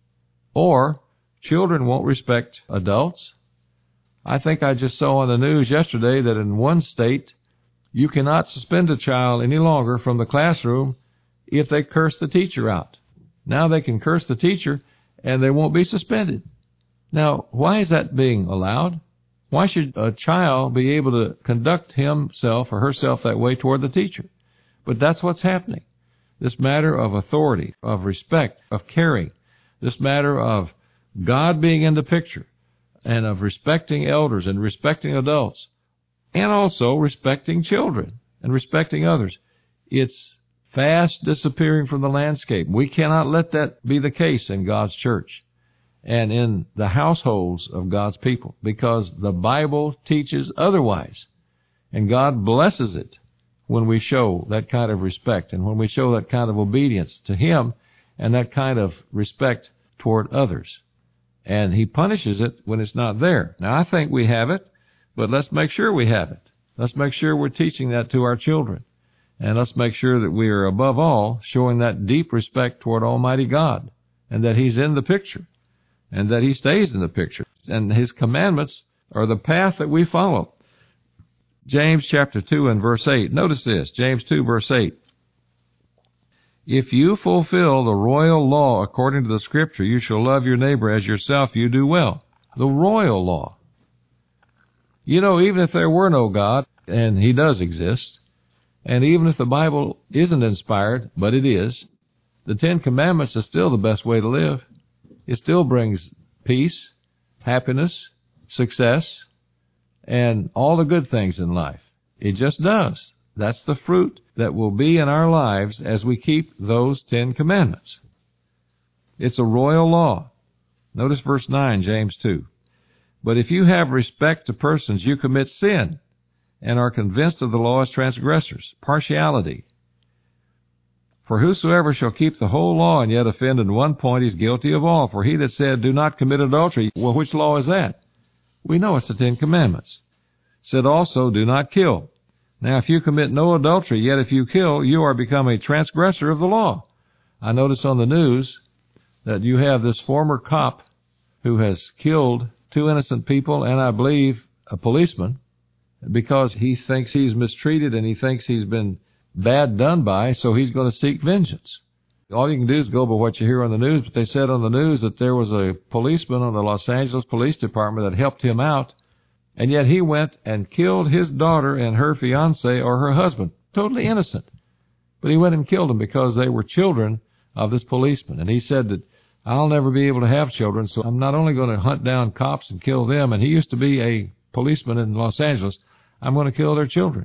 Speaker 1: Or children won't respect adults. I think I just saw on the news yesterday that in one state, you cannot suspend a child any longer from the classroom if they curse the teacher out. Now they can curse the teacher and they won't be suspended. Now, why is that being allowed? Why should a child be able to conduct himself or herself that way toward the teacher? But that's what's happening. This matter of authority, of respect, of caring, this matter of God being in the picture, and of respecting elders and respecting adults, and also respecting children and respecting others. It's fast disappearing from the landscape. We cannot let that be the case in God's church and in the households of God's people, because the Bible teaches otherwise. And God blesses it when we show that kind of respect and when we show that kind of obedience to Him and that kind of respect toward others. And He punishes it when it's not there. Now, I think we have it, but let's make sure we have it. Let's make sure we're teaching that to our children. And let's make sure that we are, above all, showing that deep respect toward Almighty God, and that He's in the picture, and that He stays in the picture. And His commandments are the path that we follow. James chapter two and verse eight. Notice this, James two verse eight. If you fulfill the royal law according to the Scripture, you shall love your neighbor as yourself, you do well. The royal law. You know, even if there were no God, and He does exist, and even if the Bible isn't inspired, but it is, the Ten Commandments is still the best way to live. It still brings peace, happiness, success, and all the good things in life. It just does. That's the fruit that will be in our lives as we keep those Ten Commandments. It's a royal law. Notice verse nine, James two. But if you have respect to persons, you commit sin and are convinced of the law as transgressors. Partiality. For whosoever shall keep the whole law and yet offend in one point is guilty of all. For he that said, do not commit adultery, well, which law is that? We know it's the Ten Commandments. Said also, do not kill. Now, if you commit no adultery, yet if you kill, you are become a transgressor of the law. I notice on the news that you have this former cop who has killed two innocent people and, I believe, a policeman, because he thinks he's mistreated and he thinks he's been bad done by, so he's going to seek vengeance. All you can do is go by what you hear on the news, but they said on the news that there was a policeman on the Los Angeles Police Department that helped him out, and yet he went and killed his daughter and her fiancé or her husband, totally innocent. But he went and killed them because they were children of this policeman. And he said that, I'll never be able to have children, so I'm not only going to hunt down cops and kill them, and he used to be a policeman in Los Angeles, I'm going to kill their children.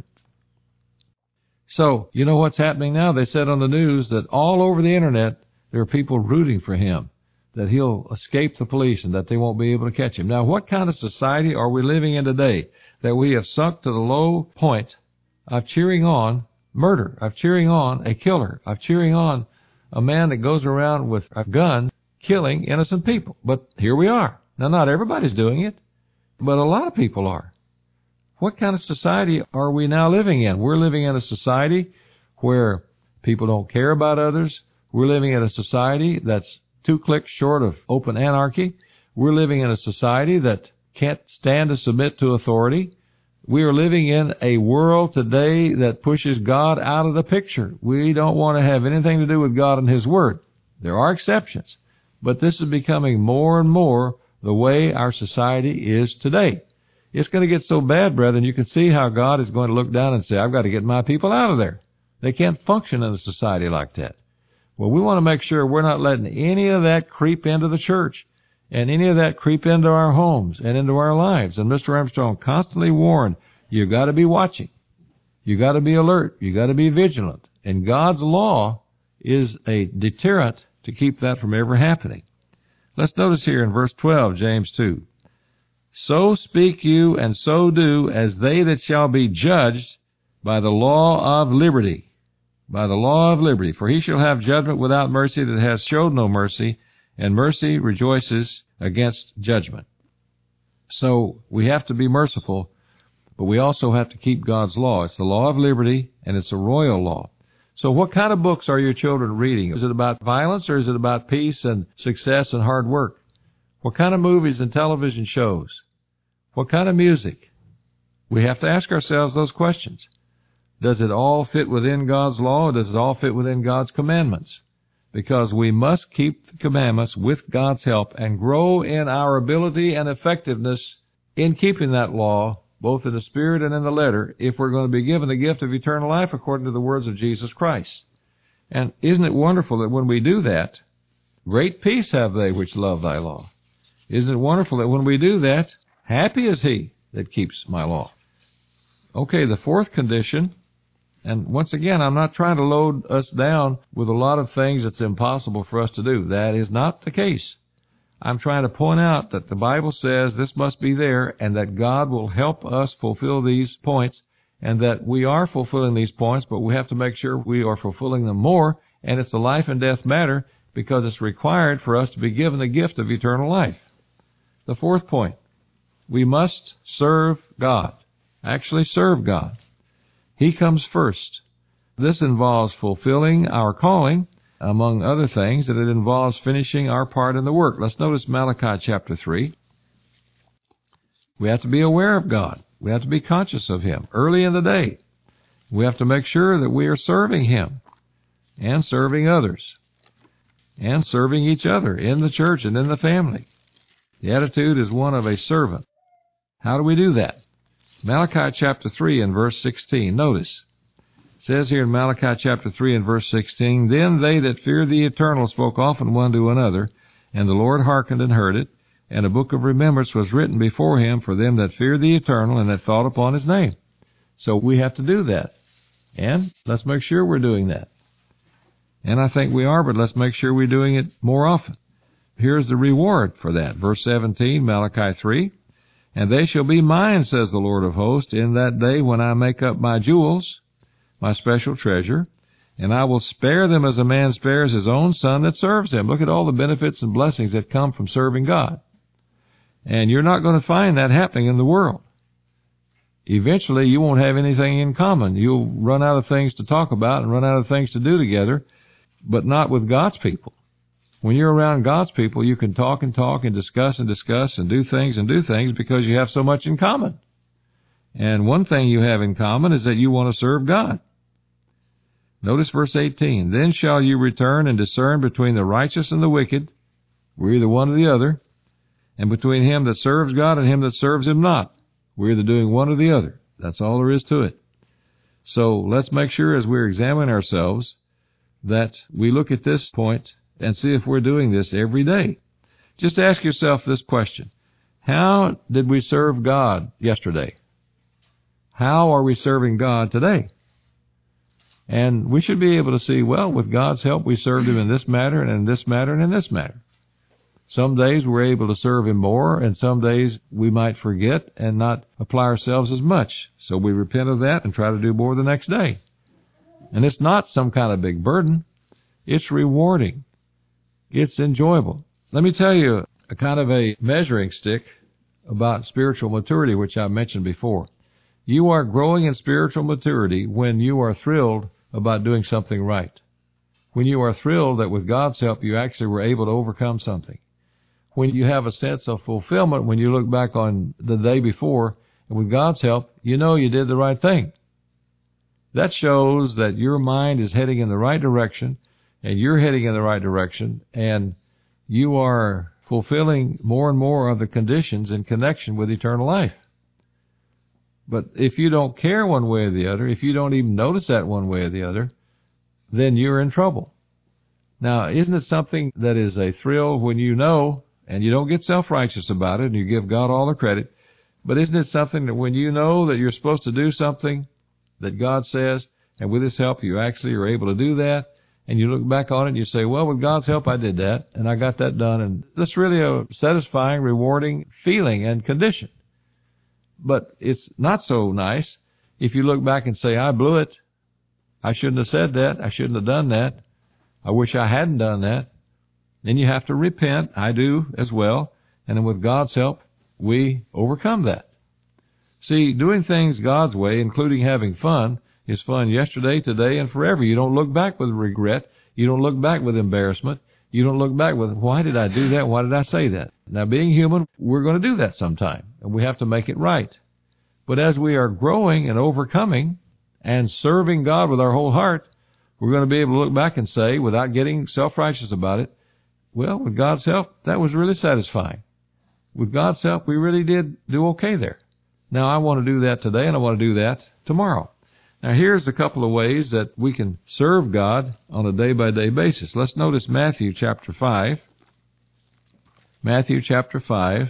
Speaker 1: So, you know what's happening now? They said on the news that all over the internet there are people rooting for him, that he'll escape the police and that they won't be able to catch him. Now, what kind of society are we living in today that we have sunk to the low point of cheering on murder, of cheering on a killer, of cheering on a man that goes around with a gun killing innocent people? But here we are. Now, not everybody's doing it, but a lot of people are. What kind of society are we now living in? We're living in a society where people don't care about others. We're living in a society that's two clicks short of open anarchy. We're living in a society that can't stand to submit to authority. We are living in a world today that pushes God out of the picture. We don't want to have anything to do with God and His Word. There are exceptions, but this is becoming more and more the way our society is today. It's going to get so bad, brethren, you can see how God is going to look down and say, I've got to get my people out of there. They can't function in a society like that. Well, we want to make sure we're not letting any of that creep into the church and any of that creep into our homes and into our lives. And Mister Armstrong constantly warned, you've got to be watching. You've got to be alert. You've got to be vigilant. And God's law is a deterrent to keep that from ever happening. Let's notice here in verse twelve, James two. So speak you and so do as they that shall be judged by the law of liberty. By the law of liberty. For he shall have judgment without mercy that has showed no mercy, and mercy rejoices against judgment. So we have to be merciful, but we also have to keep God's law. It's the law of liberty, and it's a royal law. So what kind of books are your children reading? Is it about violence, or is it about peace and success and hard work? What kind of movies and television shows? What kind of music? We have to ask ourselves those questions. Does it all fit within God's law, or does it all fit within God's commandments? Because we must keep the commandments with God's help and grow in our ability and effectiveness in keeping that law, both in the spirit and in the letter, if we're going to be given the gift of eternal life according to the words of Jesus Christ. And isn't it wonderful that when we do that, great peace have they which love thy law? Isn't it wonderful that when we do that, happy is he that keeps my law? Okay, the fourth condition, and once again, I'm not trying to load us down with a lot of things that's impossible for us to do. That is not the case. I'm trying to point out that the Bible says this must be there, and that God will help us fulfill these points, and that we are fulfilling these points, but we have to make sure we are fulfilling them more, and it's a life and death matter, because it's required for us to be given the gift of eternal life. The fourth point, we must serve God. Actually serve God. He comes first. This involves fulfilling our calling, among other things, and it involves finishing our part in the work. Let's notice Malachi chapter three. We have to be aware of God. We have to be conscious of Him early in the day. We have to make sure that we are serving Him and serving others and serving each other in the church and in the family. The attitude is one of a servant. How do we do that? Malachi chapter three and verse sixteen. Notice. It says here in Malachi chapter three and verse sixteen, Then they that feared the Eternal spoke often one to another, and the Lord hearkened and heard it, and a book of remembrance was written before him for them that feared the Eternal and that thought upon his name. So we have to do that. And let's make sure we're doing that. And I think we are, but let's make sure we're doing it more often. Here's the reward for that. Verse seventeen, Malachi three. And they shall be mine, says the Lord of hosts, in that day when I make up my jewels, my special treasure, and I will spare them as a man spares his own son that serves him. Look at all the benefits and blessings that come from serving God. And you're not going to find that happening in the world. Eventually, you won't have anything in common. You'll run out of things to talk about and run out of things to do together, but not with God's people. When you're around God's people, you can talk and talk and discuss and discuss and do things and do things because you have so much in common. And one thing you have in common is that you want to serve God. Notice verse eighteen. Then shall you return and discern between the righteous and the wicked. We're either one or the other. And between him that serves God and him that serves him not. We're either doing one or the other. That's all there is to it. So let's make sure as we're examining ourselves that we look at this point and see if we're doing this every day. Just ask yourself this question. How did we serve God yesterday? How are we serving God today? And we should be able to see, well, with God's help, we served Him in this matter and in this matter and in this matter. Some days we're able to serve Him more, and some days we might forget and not apply ourselves as much. So we repent of that and try to do more the next day. And it's not some kind of big burden. It's rewarding. It's enjoyable. Let me tell you a kind of a measuring stick about spiritual maturity, which I mentioned before. You are growing in spiritual maturity when you are thrilled about doing something right. When you are thrilled that with God's help you actually were able to overcome something. When you have a sense of fulfillment when you look back on the day before, and with God's help, you know you did the right thing. That shows that your mind is heading in the right direction, and you're heading in the right direction, and you are fulfilling more and more of the conditions in connection with eternal life. But if you don't care one way or the other, if you don't even notice that one way or the other, then you're in trouble. Now, isn't it something that is a thrill when you know And you don't get self-righteous about it, and you give God all the credit. But isn't it something that when you know that you're supposed to do something that God says, and with His help you actually are able to do that, and you look back on it and you say, well, with God's help I did that, and I got that done, and that's really a satisfying, rewarding feeling and condition. But it's not so nice if you look back and say, I blew it. I shouldn't have said that. I shouldn't have done that. I wish I hadn't done that. Then you have to repent. I do as well. And then with God's help, we overcome that. See, doing things God's way, including having fun, is fun yesterday, today, and forever. You don't look back with regret. You don't look back with embarrassment. You don't look back with, why did I do that? Why did I say that? Now, being human, we're going to do that sometime, and we have to make it right. But as we are growing and overcoming and serving God with our whole heart, we're going to be able to look back and say, without getting self-righteous about it, well, with God's help, that was really satisfying. With God's help, we really did do okay there. Now, I want to do that today, and I want to do that tomorrow. Now, here's a couple of ways that we can serve God on a day-by-day basis. Let's notice Matthew chapter five. Matthew chapter five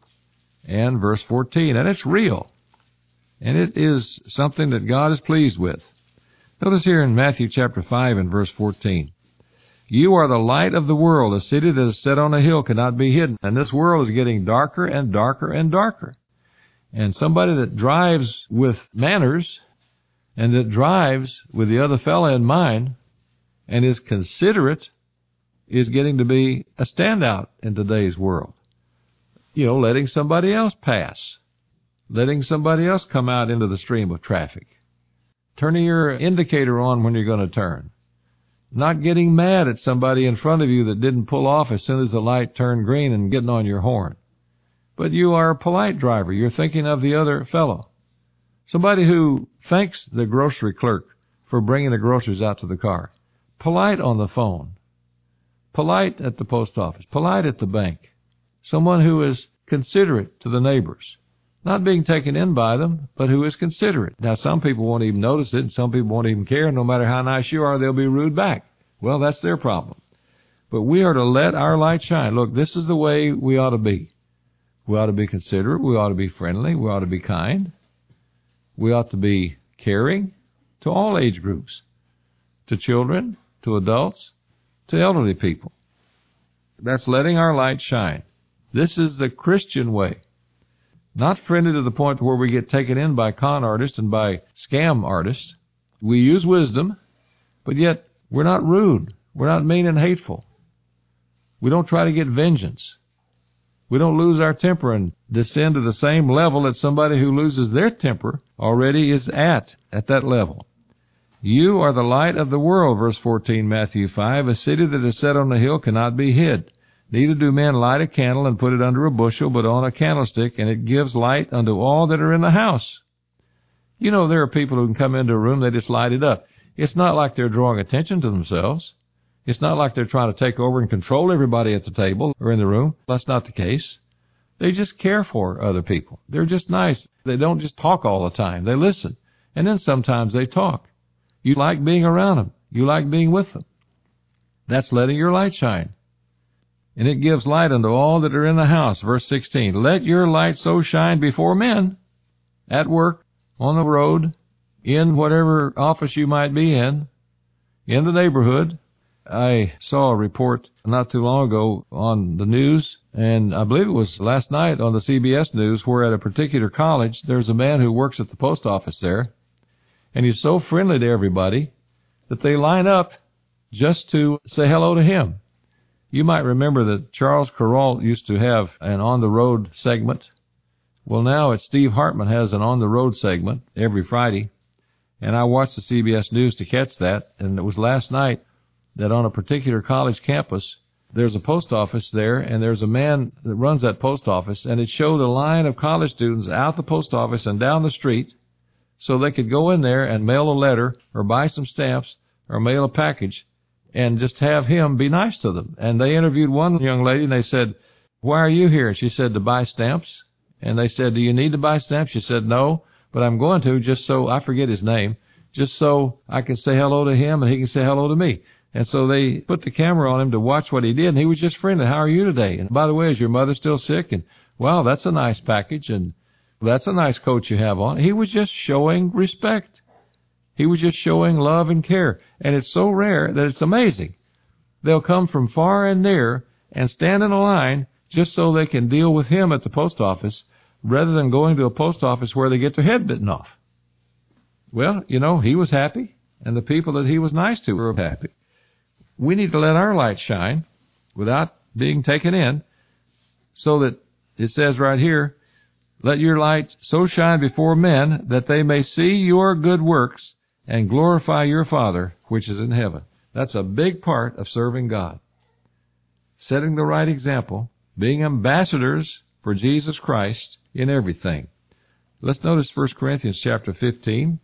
Speaker 1: and verse fourteen. And it's real. And it is something that God is pleased with. Notice here in Matthew chapter five and verse fourteen. You are the light of the world. A city that is set on a hill cannot be hidden. And this world is getting darker and darker and darker. And somebody that drives with manners and that drives with the other fella in mind and is considerate is getting to be a standout in today's world. You know, letting somebody else pass. Letting somebody else come out into the stream of traffic. Turning your indicator on when you're going to turn. Not getting mad at somebody in front of you that didn't pull off as soon as the light turned green and getting on your horn. But you are a polite driver. You're thinking of the other fellow. Somebody who thanks the grocery clerk for bringing the groceries out to the car. Polite on the phone. Polite at the post office. Polite at the bank. Someone who is considerate to the neighbors. Not being taken in by them, but who is considerate. Now, some people won't even notice it, and some people won't even care. No matter how nice you are, they'll be rude back. Well, that's their problem. But we are to let our light shine. Look, this is the way we ought to be. We ought to be considerate. We ought to be friendly. We ought to be kind. We ought to be caring to all age groups, to children, to adults, to elderly people. That's letting our light shine. This is the Christian way. Not friendly to the point where we get taken in by con artists and by scam artists. We use wisdom, but yet we're not rude. We're not mean and hateful. We don't try to get vengeance. We don't lose our temper and descend to the same level that somebody who loses their temper already is at, at that level. You are the light of the world, verse fourteen, Matthew five. A city that is set on a hill cannot be hid. Neither do men light a candle and put it under a bushel, but on a candlestick, and it gives light unto all that are in the house. You know, there are people who can come into a room, they just light it up. It's not like they're drawing attention to themselves. It's not like they're trying to take over and control everybody at the table or in the room. That's not the case. They just care for other people. They're just nice. They don't just talk all the time. They listen. And then sometimes they talk. You like being around them. You like being with them. That's letting your light shine. And it gives light unto all that are in the house. Verse sixteen, let your light so shine before men, at work, on the road, in whatever office you might be in, in the neighborhood. I saw a report not too long ago on the news, and I believe it was last night on the C B S News, where at a particular college, there's a man who works at the post office there, and he's so friendly to everybody that they line up just to say hello to him. You might remember that Charles Kuralt used to have an on-the-road segment. Well, now it's Steve Hartman has an on-the-road segment every Friday, and I watched the C B S News to catch that, and it was last night that on a particular college campus, there's a post office there, and there's a man that runs that post office, and it showed a line of college students out the post office and down the street so they could go in there and mail a letter or buy some stamps or mail a package and just have him be nice to them. And they interviewed one young lady, and they said, why are you here? She said, to buy stamps. And they said, do you need to buy stamps? She said, no, but I'm going to just so, I forget his name, just so I can say hello to him and he can say hello to me. And so they put the camera on him to watch what he did, and he was just friendly. How are you today? And by the way, is your mother still sick? And, wow, that's a nice package, and that's a nice coat you have on. He was just showing respect. He was just showing love and care. And it's so rare that it's amazing. They'll come from far and near and stand in a line just so they can deal with him at the post office rather than going to a post office where they get their head bitten off. Well, you know, he was happy, and the people that he was nice to were happy. We need to let our light shine without being taken in, so that it says right here, let your light so shine before men that they may see your good works and glorify your Father which is in heaven. That's a big part of serving God. Setting the right example, being ambassadors for Jesus Christ in everything. Let's notice First Corinthians chapter fifteen.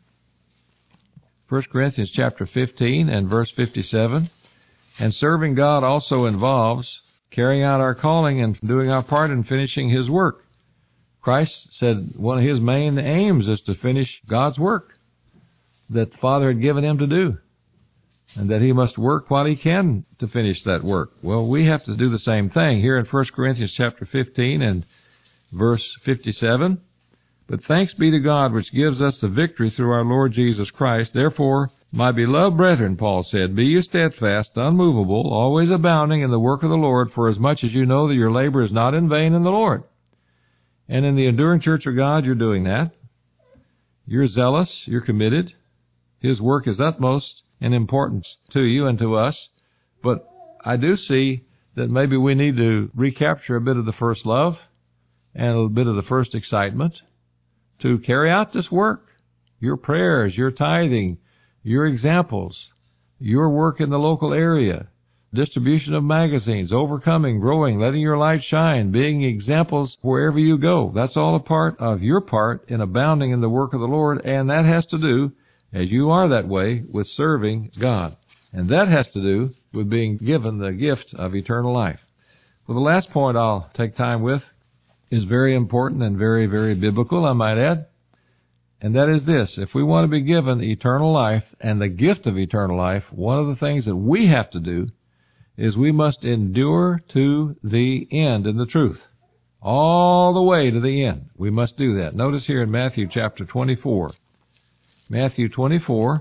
Speaker 1: First Corinthians chapter fifteen and verse fifty-seven. And serving God also involves carrying out our calling and doing our part in finishing His work. Christ said one of His main aims is to finish God's work that the Father had given Him to do, and that He must work while He can to finish that work. Well, we have to do the same thing here in First Corinthians chapter fifteen and verse fifty-seven. But thanks be to God which gives us the victory through our Lord Jesus Christ. Therefore, my beloved brethren, Paul said, be you steadfast, unmovable, always abounding in the work of the Lord, for as much as you know that your labor is not in vain in the Lord. And in the enduring church of God, you're doing that. You're zealous, you're committed. His work is utmost in importance to you and to us. But I do see that maybe we need to recapture a bit of the first love and a little bit of the first excitement to carry out this work. Your prayers, your tithing, your examples, your work in the local area, distribution of magazines, overcoming, growing, letting your light shine, being examples wherever you go. That's all a part of your part in abounding in the work of the Lord, and that has to do, as you are that way, with serving God. And that has to do with being given the gift of eternal life. Well, the last point I'll take time with is very important and very, very biblical, I might add. And that is this: if we want to be given eternal life and the gift of eternal life, one of the things that we have to do is we must endure to the end in the truth. All the way to the end. We must do that. Notice here in Matthew chapter twenty-four. Matthew twenty-four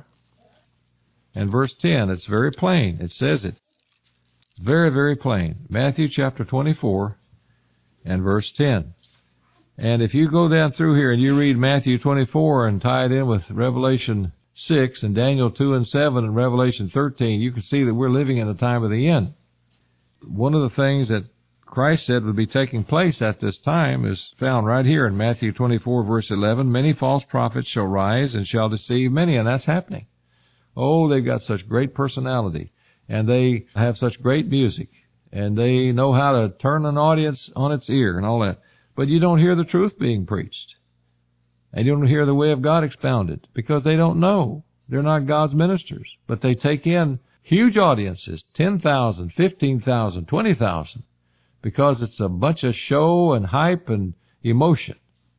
Speaker 1: and verse ten. It's very plain. It says it. Very, very plain. Matthew chapter twenty-four and verse ten. And if you go down through here and you read Matthew twenty-four and tie it in with Revelation six and Daniel two and seven and Revelation thirteen, you can see that we're living in the time of the end. One of the things that Christ said would be taking place at this time is found right here in Matthew twenty-four, verse eleven. Many false prophets shall rise and shall deceive many, and that's happening. Oh, they've got such great personality, and they have such great music, and they know how to turn an audience on its ear and all that. But you don't hear the truth being preached. And you don't hear the way of God expounded because they don't know. They're not God's ministers. But they take in huge audiences, ten thousand, fifteen thousand, twenty thousand, because it's a bunch of show and hype and emotion.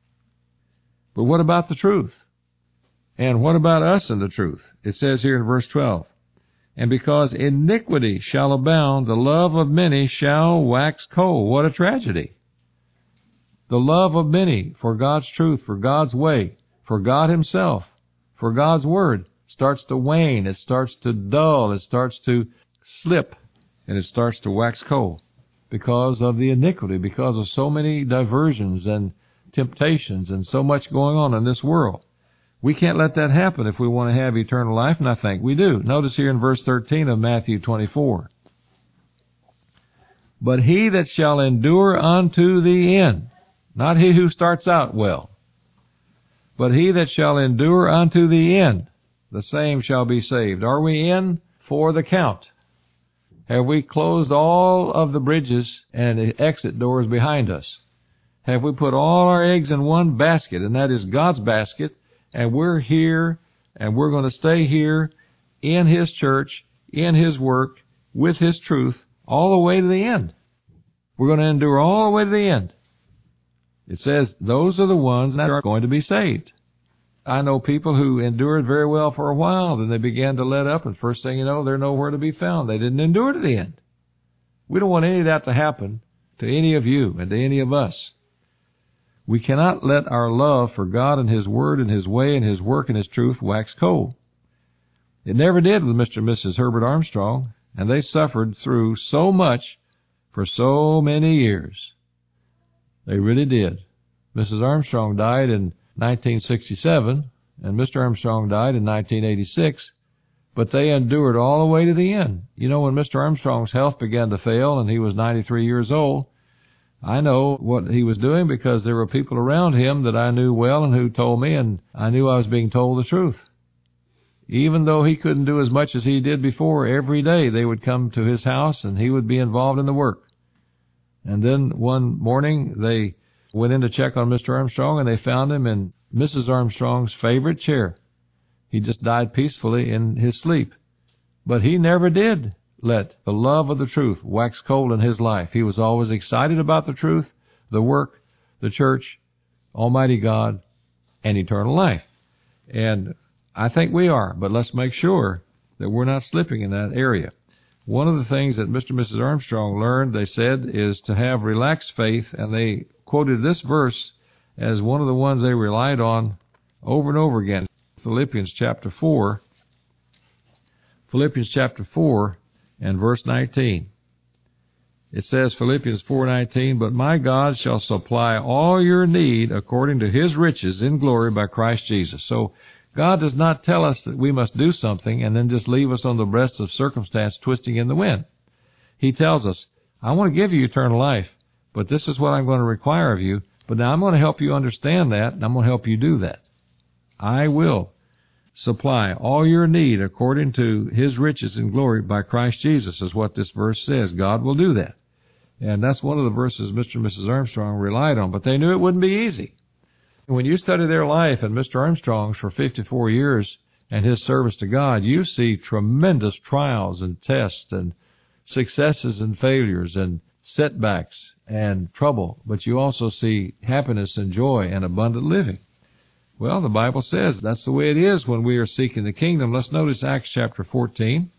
Speaker 1: But what about the truth? And what about us in the truth? It says here in verse twelve, and because iniquity shall abound, the love of many shall wax cold. What a tragedy. The love of many for God's truth, for God's way, for God Himself, for God's Word starts to wane, it starts to dull, it starts to slip, and it starts to wax cold because of the iniquity, because of so many diversions and temptations and so much going on in this world. We can't let that happen if we want to have eternal life, and I think we do. Notice here in verse thirteen of Matthew twenty-four. But he that shall endure unto the end, not he who starts out well, but he that shall endure unto the end, the same shall be saved. Are we in for the count? Have we closed all of the bridges and the exit doors behind us? Have we put all our eggs in one basket, and that is God's basket, and we're here, and we're going to stay here in His church, in His work, with His truth, all the way to the end? We're going to endure all the way to the end. It says those are the ones that are going to be saved. I know people who endured very well for a while, then they began to let up, and first thing you know, they're nowhere to be found. They didn't endure to the end. We don't want any of that to happen to any of you and to any of us. We cannot let our love for God and His Word and His way and His work and His truth wax cold. It never did with Mister and Missus Herbert Armstrong, and they suffered through so much for so many years. They really did. Missus Armstrong died in nineteen sixty-seven, and Mister Armstrong died in nineteen eighty-six, but they endured all the way to the end. You know, when Mister Armstrong's health began to fail and he was ninety-three years old, I know what he was doing because there were people around him that I knew well and who told me, and I knew I was being told the truth. Even though he couldn't do as much as he did before, every day they would come to his house and he would be involved in the work. And then one morning they went in to check on Mister Armstrong, and they found him in Missus Armstrong's favorite chair. He just died peacefully in his sleep. But he never did let the love of the truth wax cold in his life. He was always excited about the truth, the work, the church, Almighty God, and eternal life. And I think we are, but let's make sure that we're not slipping in that area. One of the things that Mister and Missus Armstrong learned, they said, is to have relaxed faith, and they quoted this verse as one of the ones they relied on over and over again. Philippians chapter four, Philippians chapter four and verse nineteen. It says, Philippians four nineteen, "But my God shall supply all your need according to His riches in glory by Christ Jesus." So God does not tell us that we must do something and then just leave us on the breast of circumstance twisting in the wind. He tells us, I want to give you eternal life, but this is what I'm going to require of you. But now I'm going to help you understand that, and I'm going to help you do that. I will supply all your need according to His riches in glory by Christ Jesus, is what this verse says. God will do that. And that's one of the verses Mister and Missus Armstrong relied on, but they knew it wouldn't be easy. When you study their life and Mister Armstrong's for fifty-four years and his service to God, you see tremendous trials and tests and successes and failures and setbacks and trouble, but you also see happiness and joy and abundant living. Well, the Bible says that's the way it is when we are seeking the kingdom. Let's notice Acts chapter fourteen.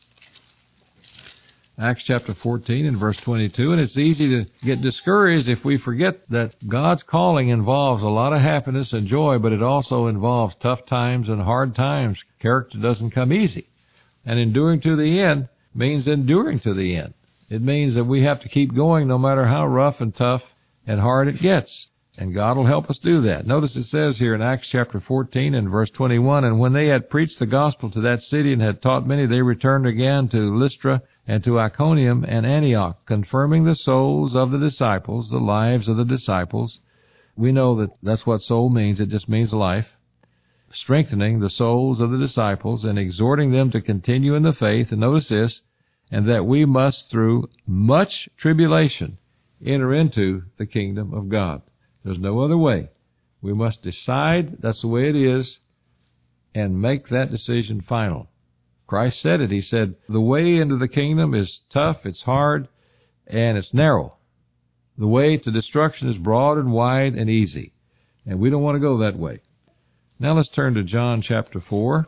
Speaker 1: Acts chapter fourteen and verse twenty-two, and it's easy to get discouraged if we forget that God's calling involves a lot of happiness and joy, but it also involves tough times and hard times. Character doesn't come easy. And enduring to the end means enduring to the end. It means that we have to keep going no matter how rough and tough and hard it gets. And God will help us do that. Notice it says here in Acts chapter fourteen and verse twenty-one, "And when they had preached the gospel to that city and had taught many, they returned again to Lystra and to Iconium and Antioch, confirming the souls of the disciples," the lives of the disciples. We know that that's what soul means. It just means life. "Strengthening the souls of the disciples and exhorting them to continue in the faith," and notice this, "and that we must through much tribulation enter into the kingdom of God." There's no other way. We must decide that's the way it is and make that decision final. Christ said it. He said, the way into the kingdom is tough, it's hard, and it's narrow. The way to destruction is broad and wide and easy. And we don't want to go that way. Now let's turn to John chapter four.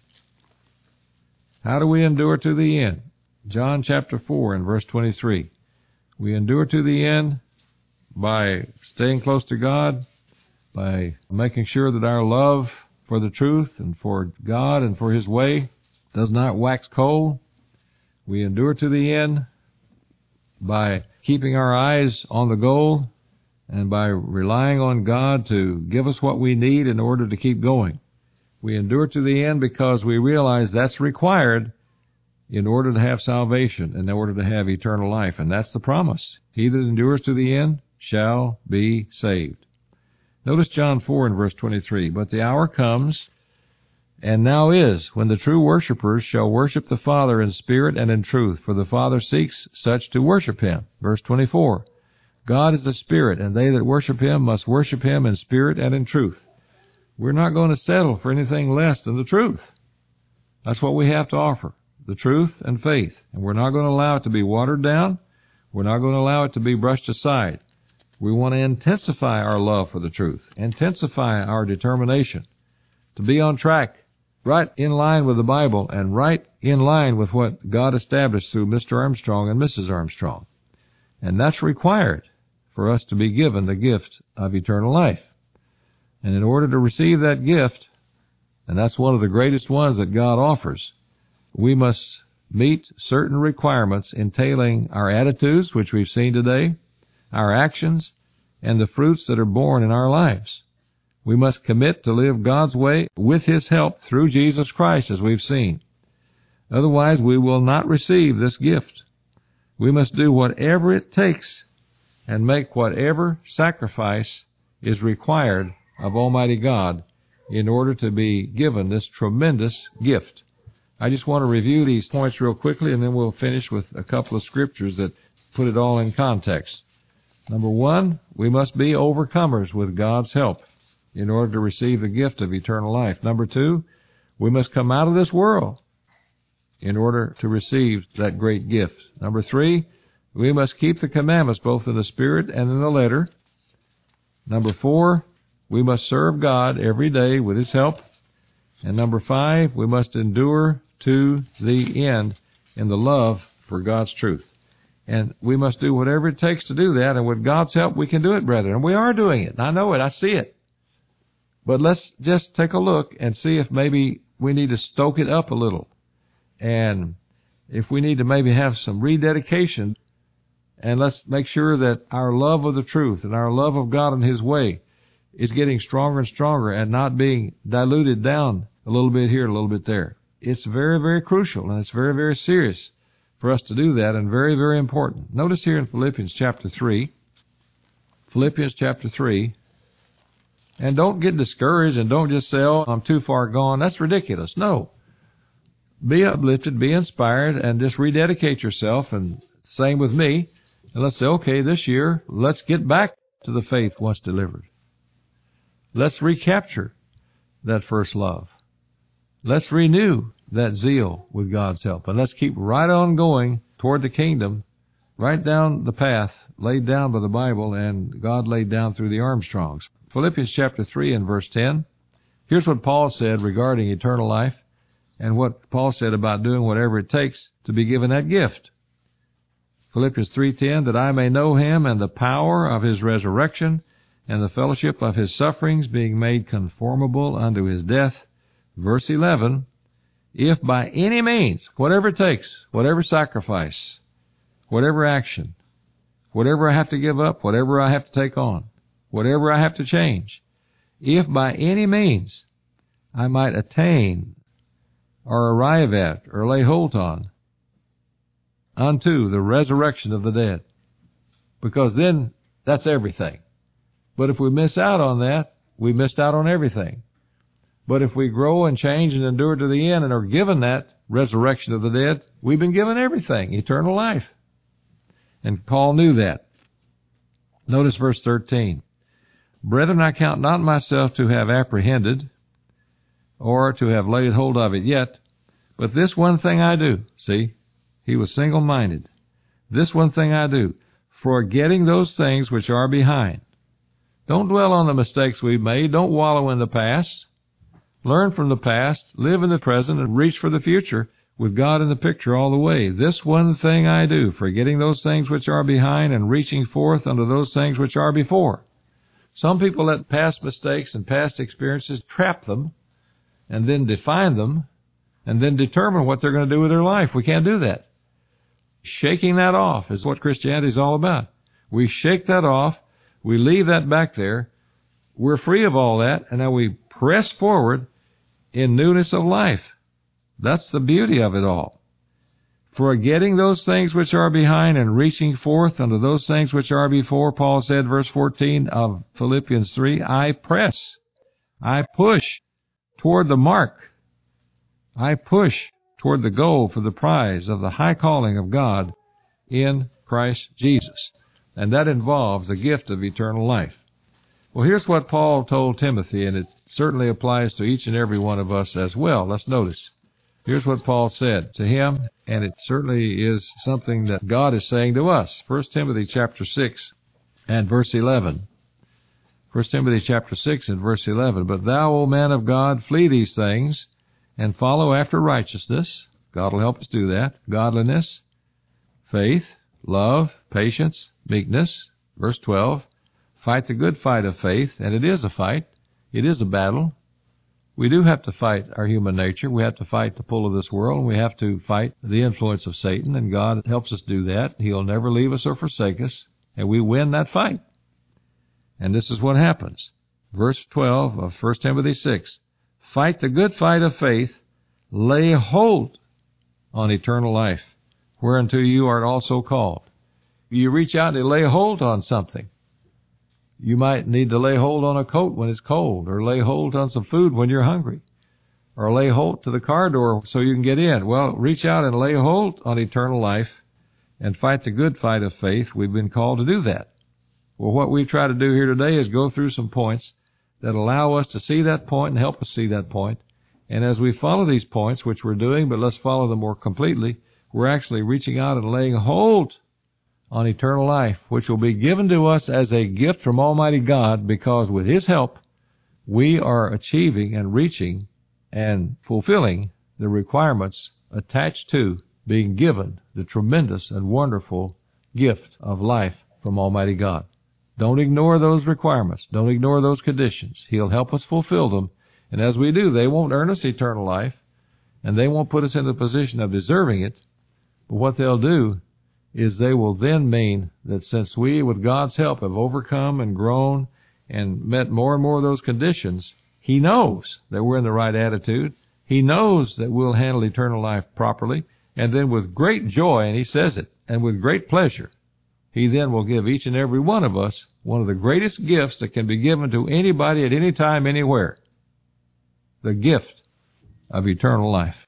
Speaker 1: How do we endure to the end? John chapter four and verse twenty-three. We endure to the end by staying close to God, by making sure that our love for the truth and for God and for His way does not wax cold. We endure to the end by keeping our eyes on the goal and by relying on God to give us what we need in order to keep going. We endure to the end because we realize that's required in order to have salvation, in order to have eternal life. And that's the promise. He that endures to the end shall be saved. Notice John four and verse twenty-three. "But the hour comes, and now is, when the true worshipers shall worship the Father in spirit and in truth, for the Father seeks such to worship Him." Verse twenty-four. "God is the Spirit, and they that worship Him must worship Him in spirit and in truth." We're not going to settle for anything less than the truth. That's what we have to offer, the truth and faith. And we're not going to allow it to be watered down. We're not going to allow it to be brushed aside. We want to intensify our love for the truth, intensify our determination to be on track, right in line with the Bible and right in line with what God established through Mister Armstrong and Missus Armstrong. And that's required for us to be given the gift of eternal life. And in order to receive that gift, and that's one of the greatest ones that God offers, we must meet certain requirements entailing our attitudes, which we've seen today, our actions, and the fruits that are born in our lives. We must commit to live God's way with His help through Jesus Christ, as we've seen. Otherwise, we will not receive this gift. We must do whatever it takes and make whatever sacrifice is required of Almighty God in order to be given this tremendous gift. I just want to review these points real quickly, and then we'll finish with a couple of scriptures that put it all in context. Number one, we must be overcomers with God's help in order to receive the gift of eternal life. Number two, we must come out of this world in order to receive that great gift. Number three, we must keep the commandments both in the spirit and in the letter. Number four, we must serve God every day with His help. And number five, we must endure to the end in the love for God's truth. And we must do whatever it takes to do that, and with God's help we can do it, brethren. And we are doing it. I know it. I see it. But let's just take a look and see if maybe we need to stoke it up a little. And if we need to maybe have some rededication, and let's make sure that our love of the truth and our love of God and His way is getting stronger and stronger and not being diluted down a little bit here, a little bit there. It's very, very crucial, and it's very, very serious for us to do that, and very, very important. Notice here in Philippians chapter three, Philippians chapter three, and don't get discouraged and don't just say, oh, I'm too far gone. That's ridiculous. No. Be uplifted, be inspired, and just rededicate yourself, and same with me. And let's say, okay, this year, let's get back to the faith once delivered. Let's recapture that first love. Let's renew that zeal with God's help. And let's keep right on going toward the kingdom, right down the path laid down by the Bible and God laid down through the Armstrongs. Philippians chapter three and verse ten. Here's what Paul said regarding eternal life and what Paul said about doing whatever it takes to be given that gift. Philippians three ten, that I may know Him and the power of His resurrection and the fellowship of His sufferings, being made conformable unto His death. Verse eleven, if by any means, whatever it takes, whatever sacrifice, whatever action, whatever I have to give up, whatever I have to take on, whatever I have to change, if by any means I might attain or arrive at or lay hold on unto the resurrection of the dead. Because then that's everything. But if we miss out on that, we missed out on everything. But if we grow and change and endure to the end and are given that resurrection of the dead, we've been given everything, eternal life. And Paul knew that. Notice verse thirteen. Brethren, I count not myself to have apprehended or to have laid hold of it yet, but this one thing I do. See, he was single-minded. This one thing I do, forgetting those things which are behind. Don't dwell on the mistakes we've made. Don't wallow in the past. Learn from the past, live in the present, and reach for the future with God in the picture all the way. This one thing I do, forgetting those things which are behind and reaching forth unto those things which are before. Some people let past mistakes and past experiences trap them and then define them and then determine what they're going to do with their life. We can't do that. Shaking that off is what Christianity is all about. We shake that off. We leave that back there. We're free of all that, and now we press forward in newness of life. That's the beauty of it all. Forgetting those things which are behind and reaching forth unto those things which are before, Paul said, verse fourteen of Philippians three, I press, I push toward the mark. I push toward the goal for the prize of the high calling of God in Christ Jesus. And that involves the gift of eternal life. Well, here's what Paul told Timothy, and it certainly applies to each and every one of us as well. Let's notice. Here's what Paul said to him, and it certainly is something that God is saying to us. First Timothy chapter six and verse eleven. First Timothy chapter six and verse eleven, But thou, O man of God, flee these things, and follow after righteousness. God will help us do that. Godliness, faith, love, patience, meekness. Verse twelve, Fight the good fight of faith, and it is a fight. It is a battle. We do have to fight our human nature. We have to fight the pull of this world, and we have to fight the influence of Satan, and God helps us do that. He'll never leave us or forsake us, and we win that fight. And this is what happens. Verse twelve of First Timothy six, Fight the good fight of faith, lay hold on eternal life, whereunto you art also called. You reach out and lay hold on something. You might need to lay hold on a coat when it's cold, or lay hold on some food when you're hungry, or lay hold to the car door so you can get in. Well, reach out and lay hold on eternal life and fight the good fight of faith. We've been called to do that. Well, what we try to do here today is go through some points that allow us to see that point and help us see that point. And as we follow these points, which we're doing, but let's follow them more completely, we're actually reaching out and laying hold on eternal life, which will be given to us as a gift from Almighty God, because with His help, we are achieving and reaching and fulfilling the requirements attached to being given the tremendous and wonderful gift of life from Almighty God. Don't ignore those requirements. Don't ignore those conditions. He'll help us fulfill them. And as we do, they won't earn us eternal life, and they won't put us in the position of deserving it. But what they'll do is they will then mean that since we, with God's help, have overcome and grown and met more and more of those conditions, He knows that we're in the right attitude. He knows that we'll handle eternal life properly. And then with great joy, and He says it, and with great pleasure, He then will give each and every one of us one of the greatest gifts that can be given to anybody at any time, anywhere. The gift of eternal life.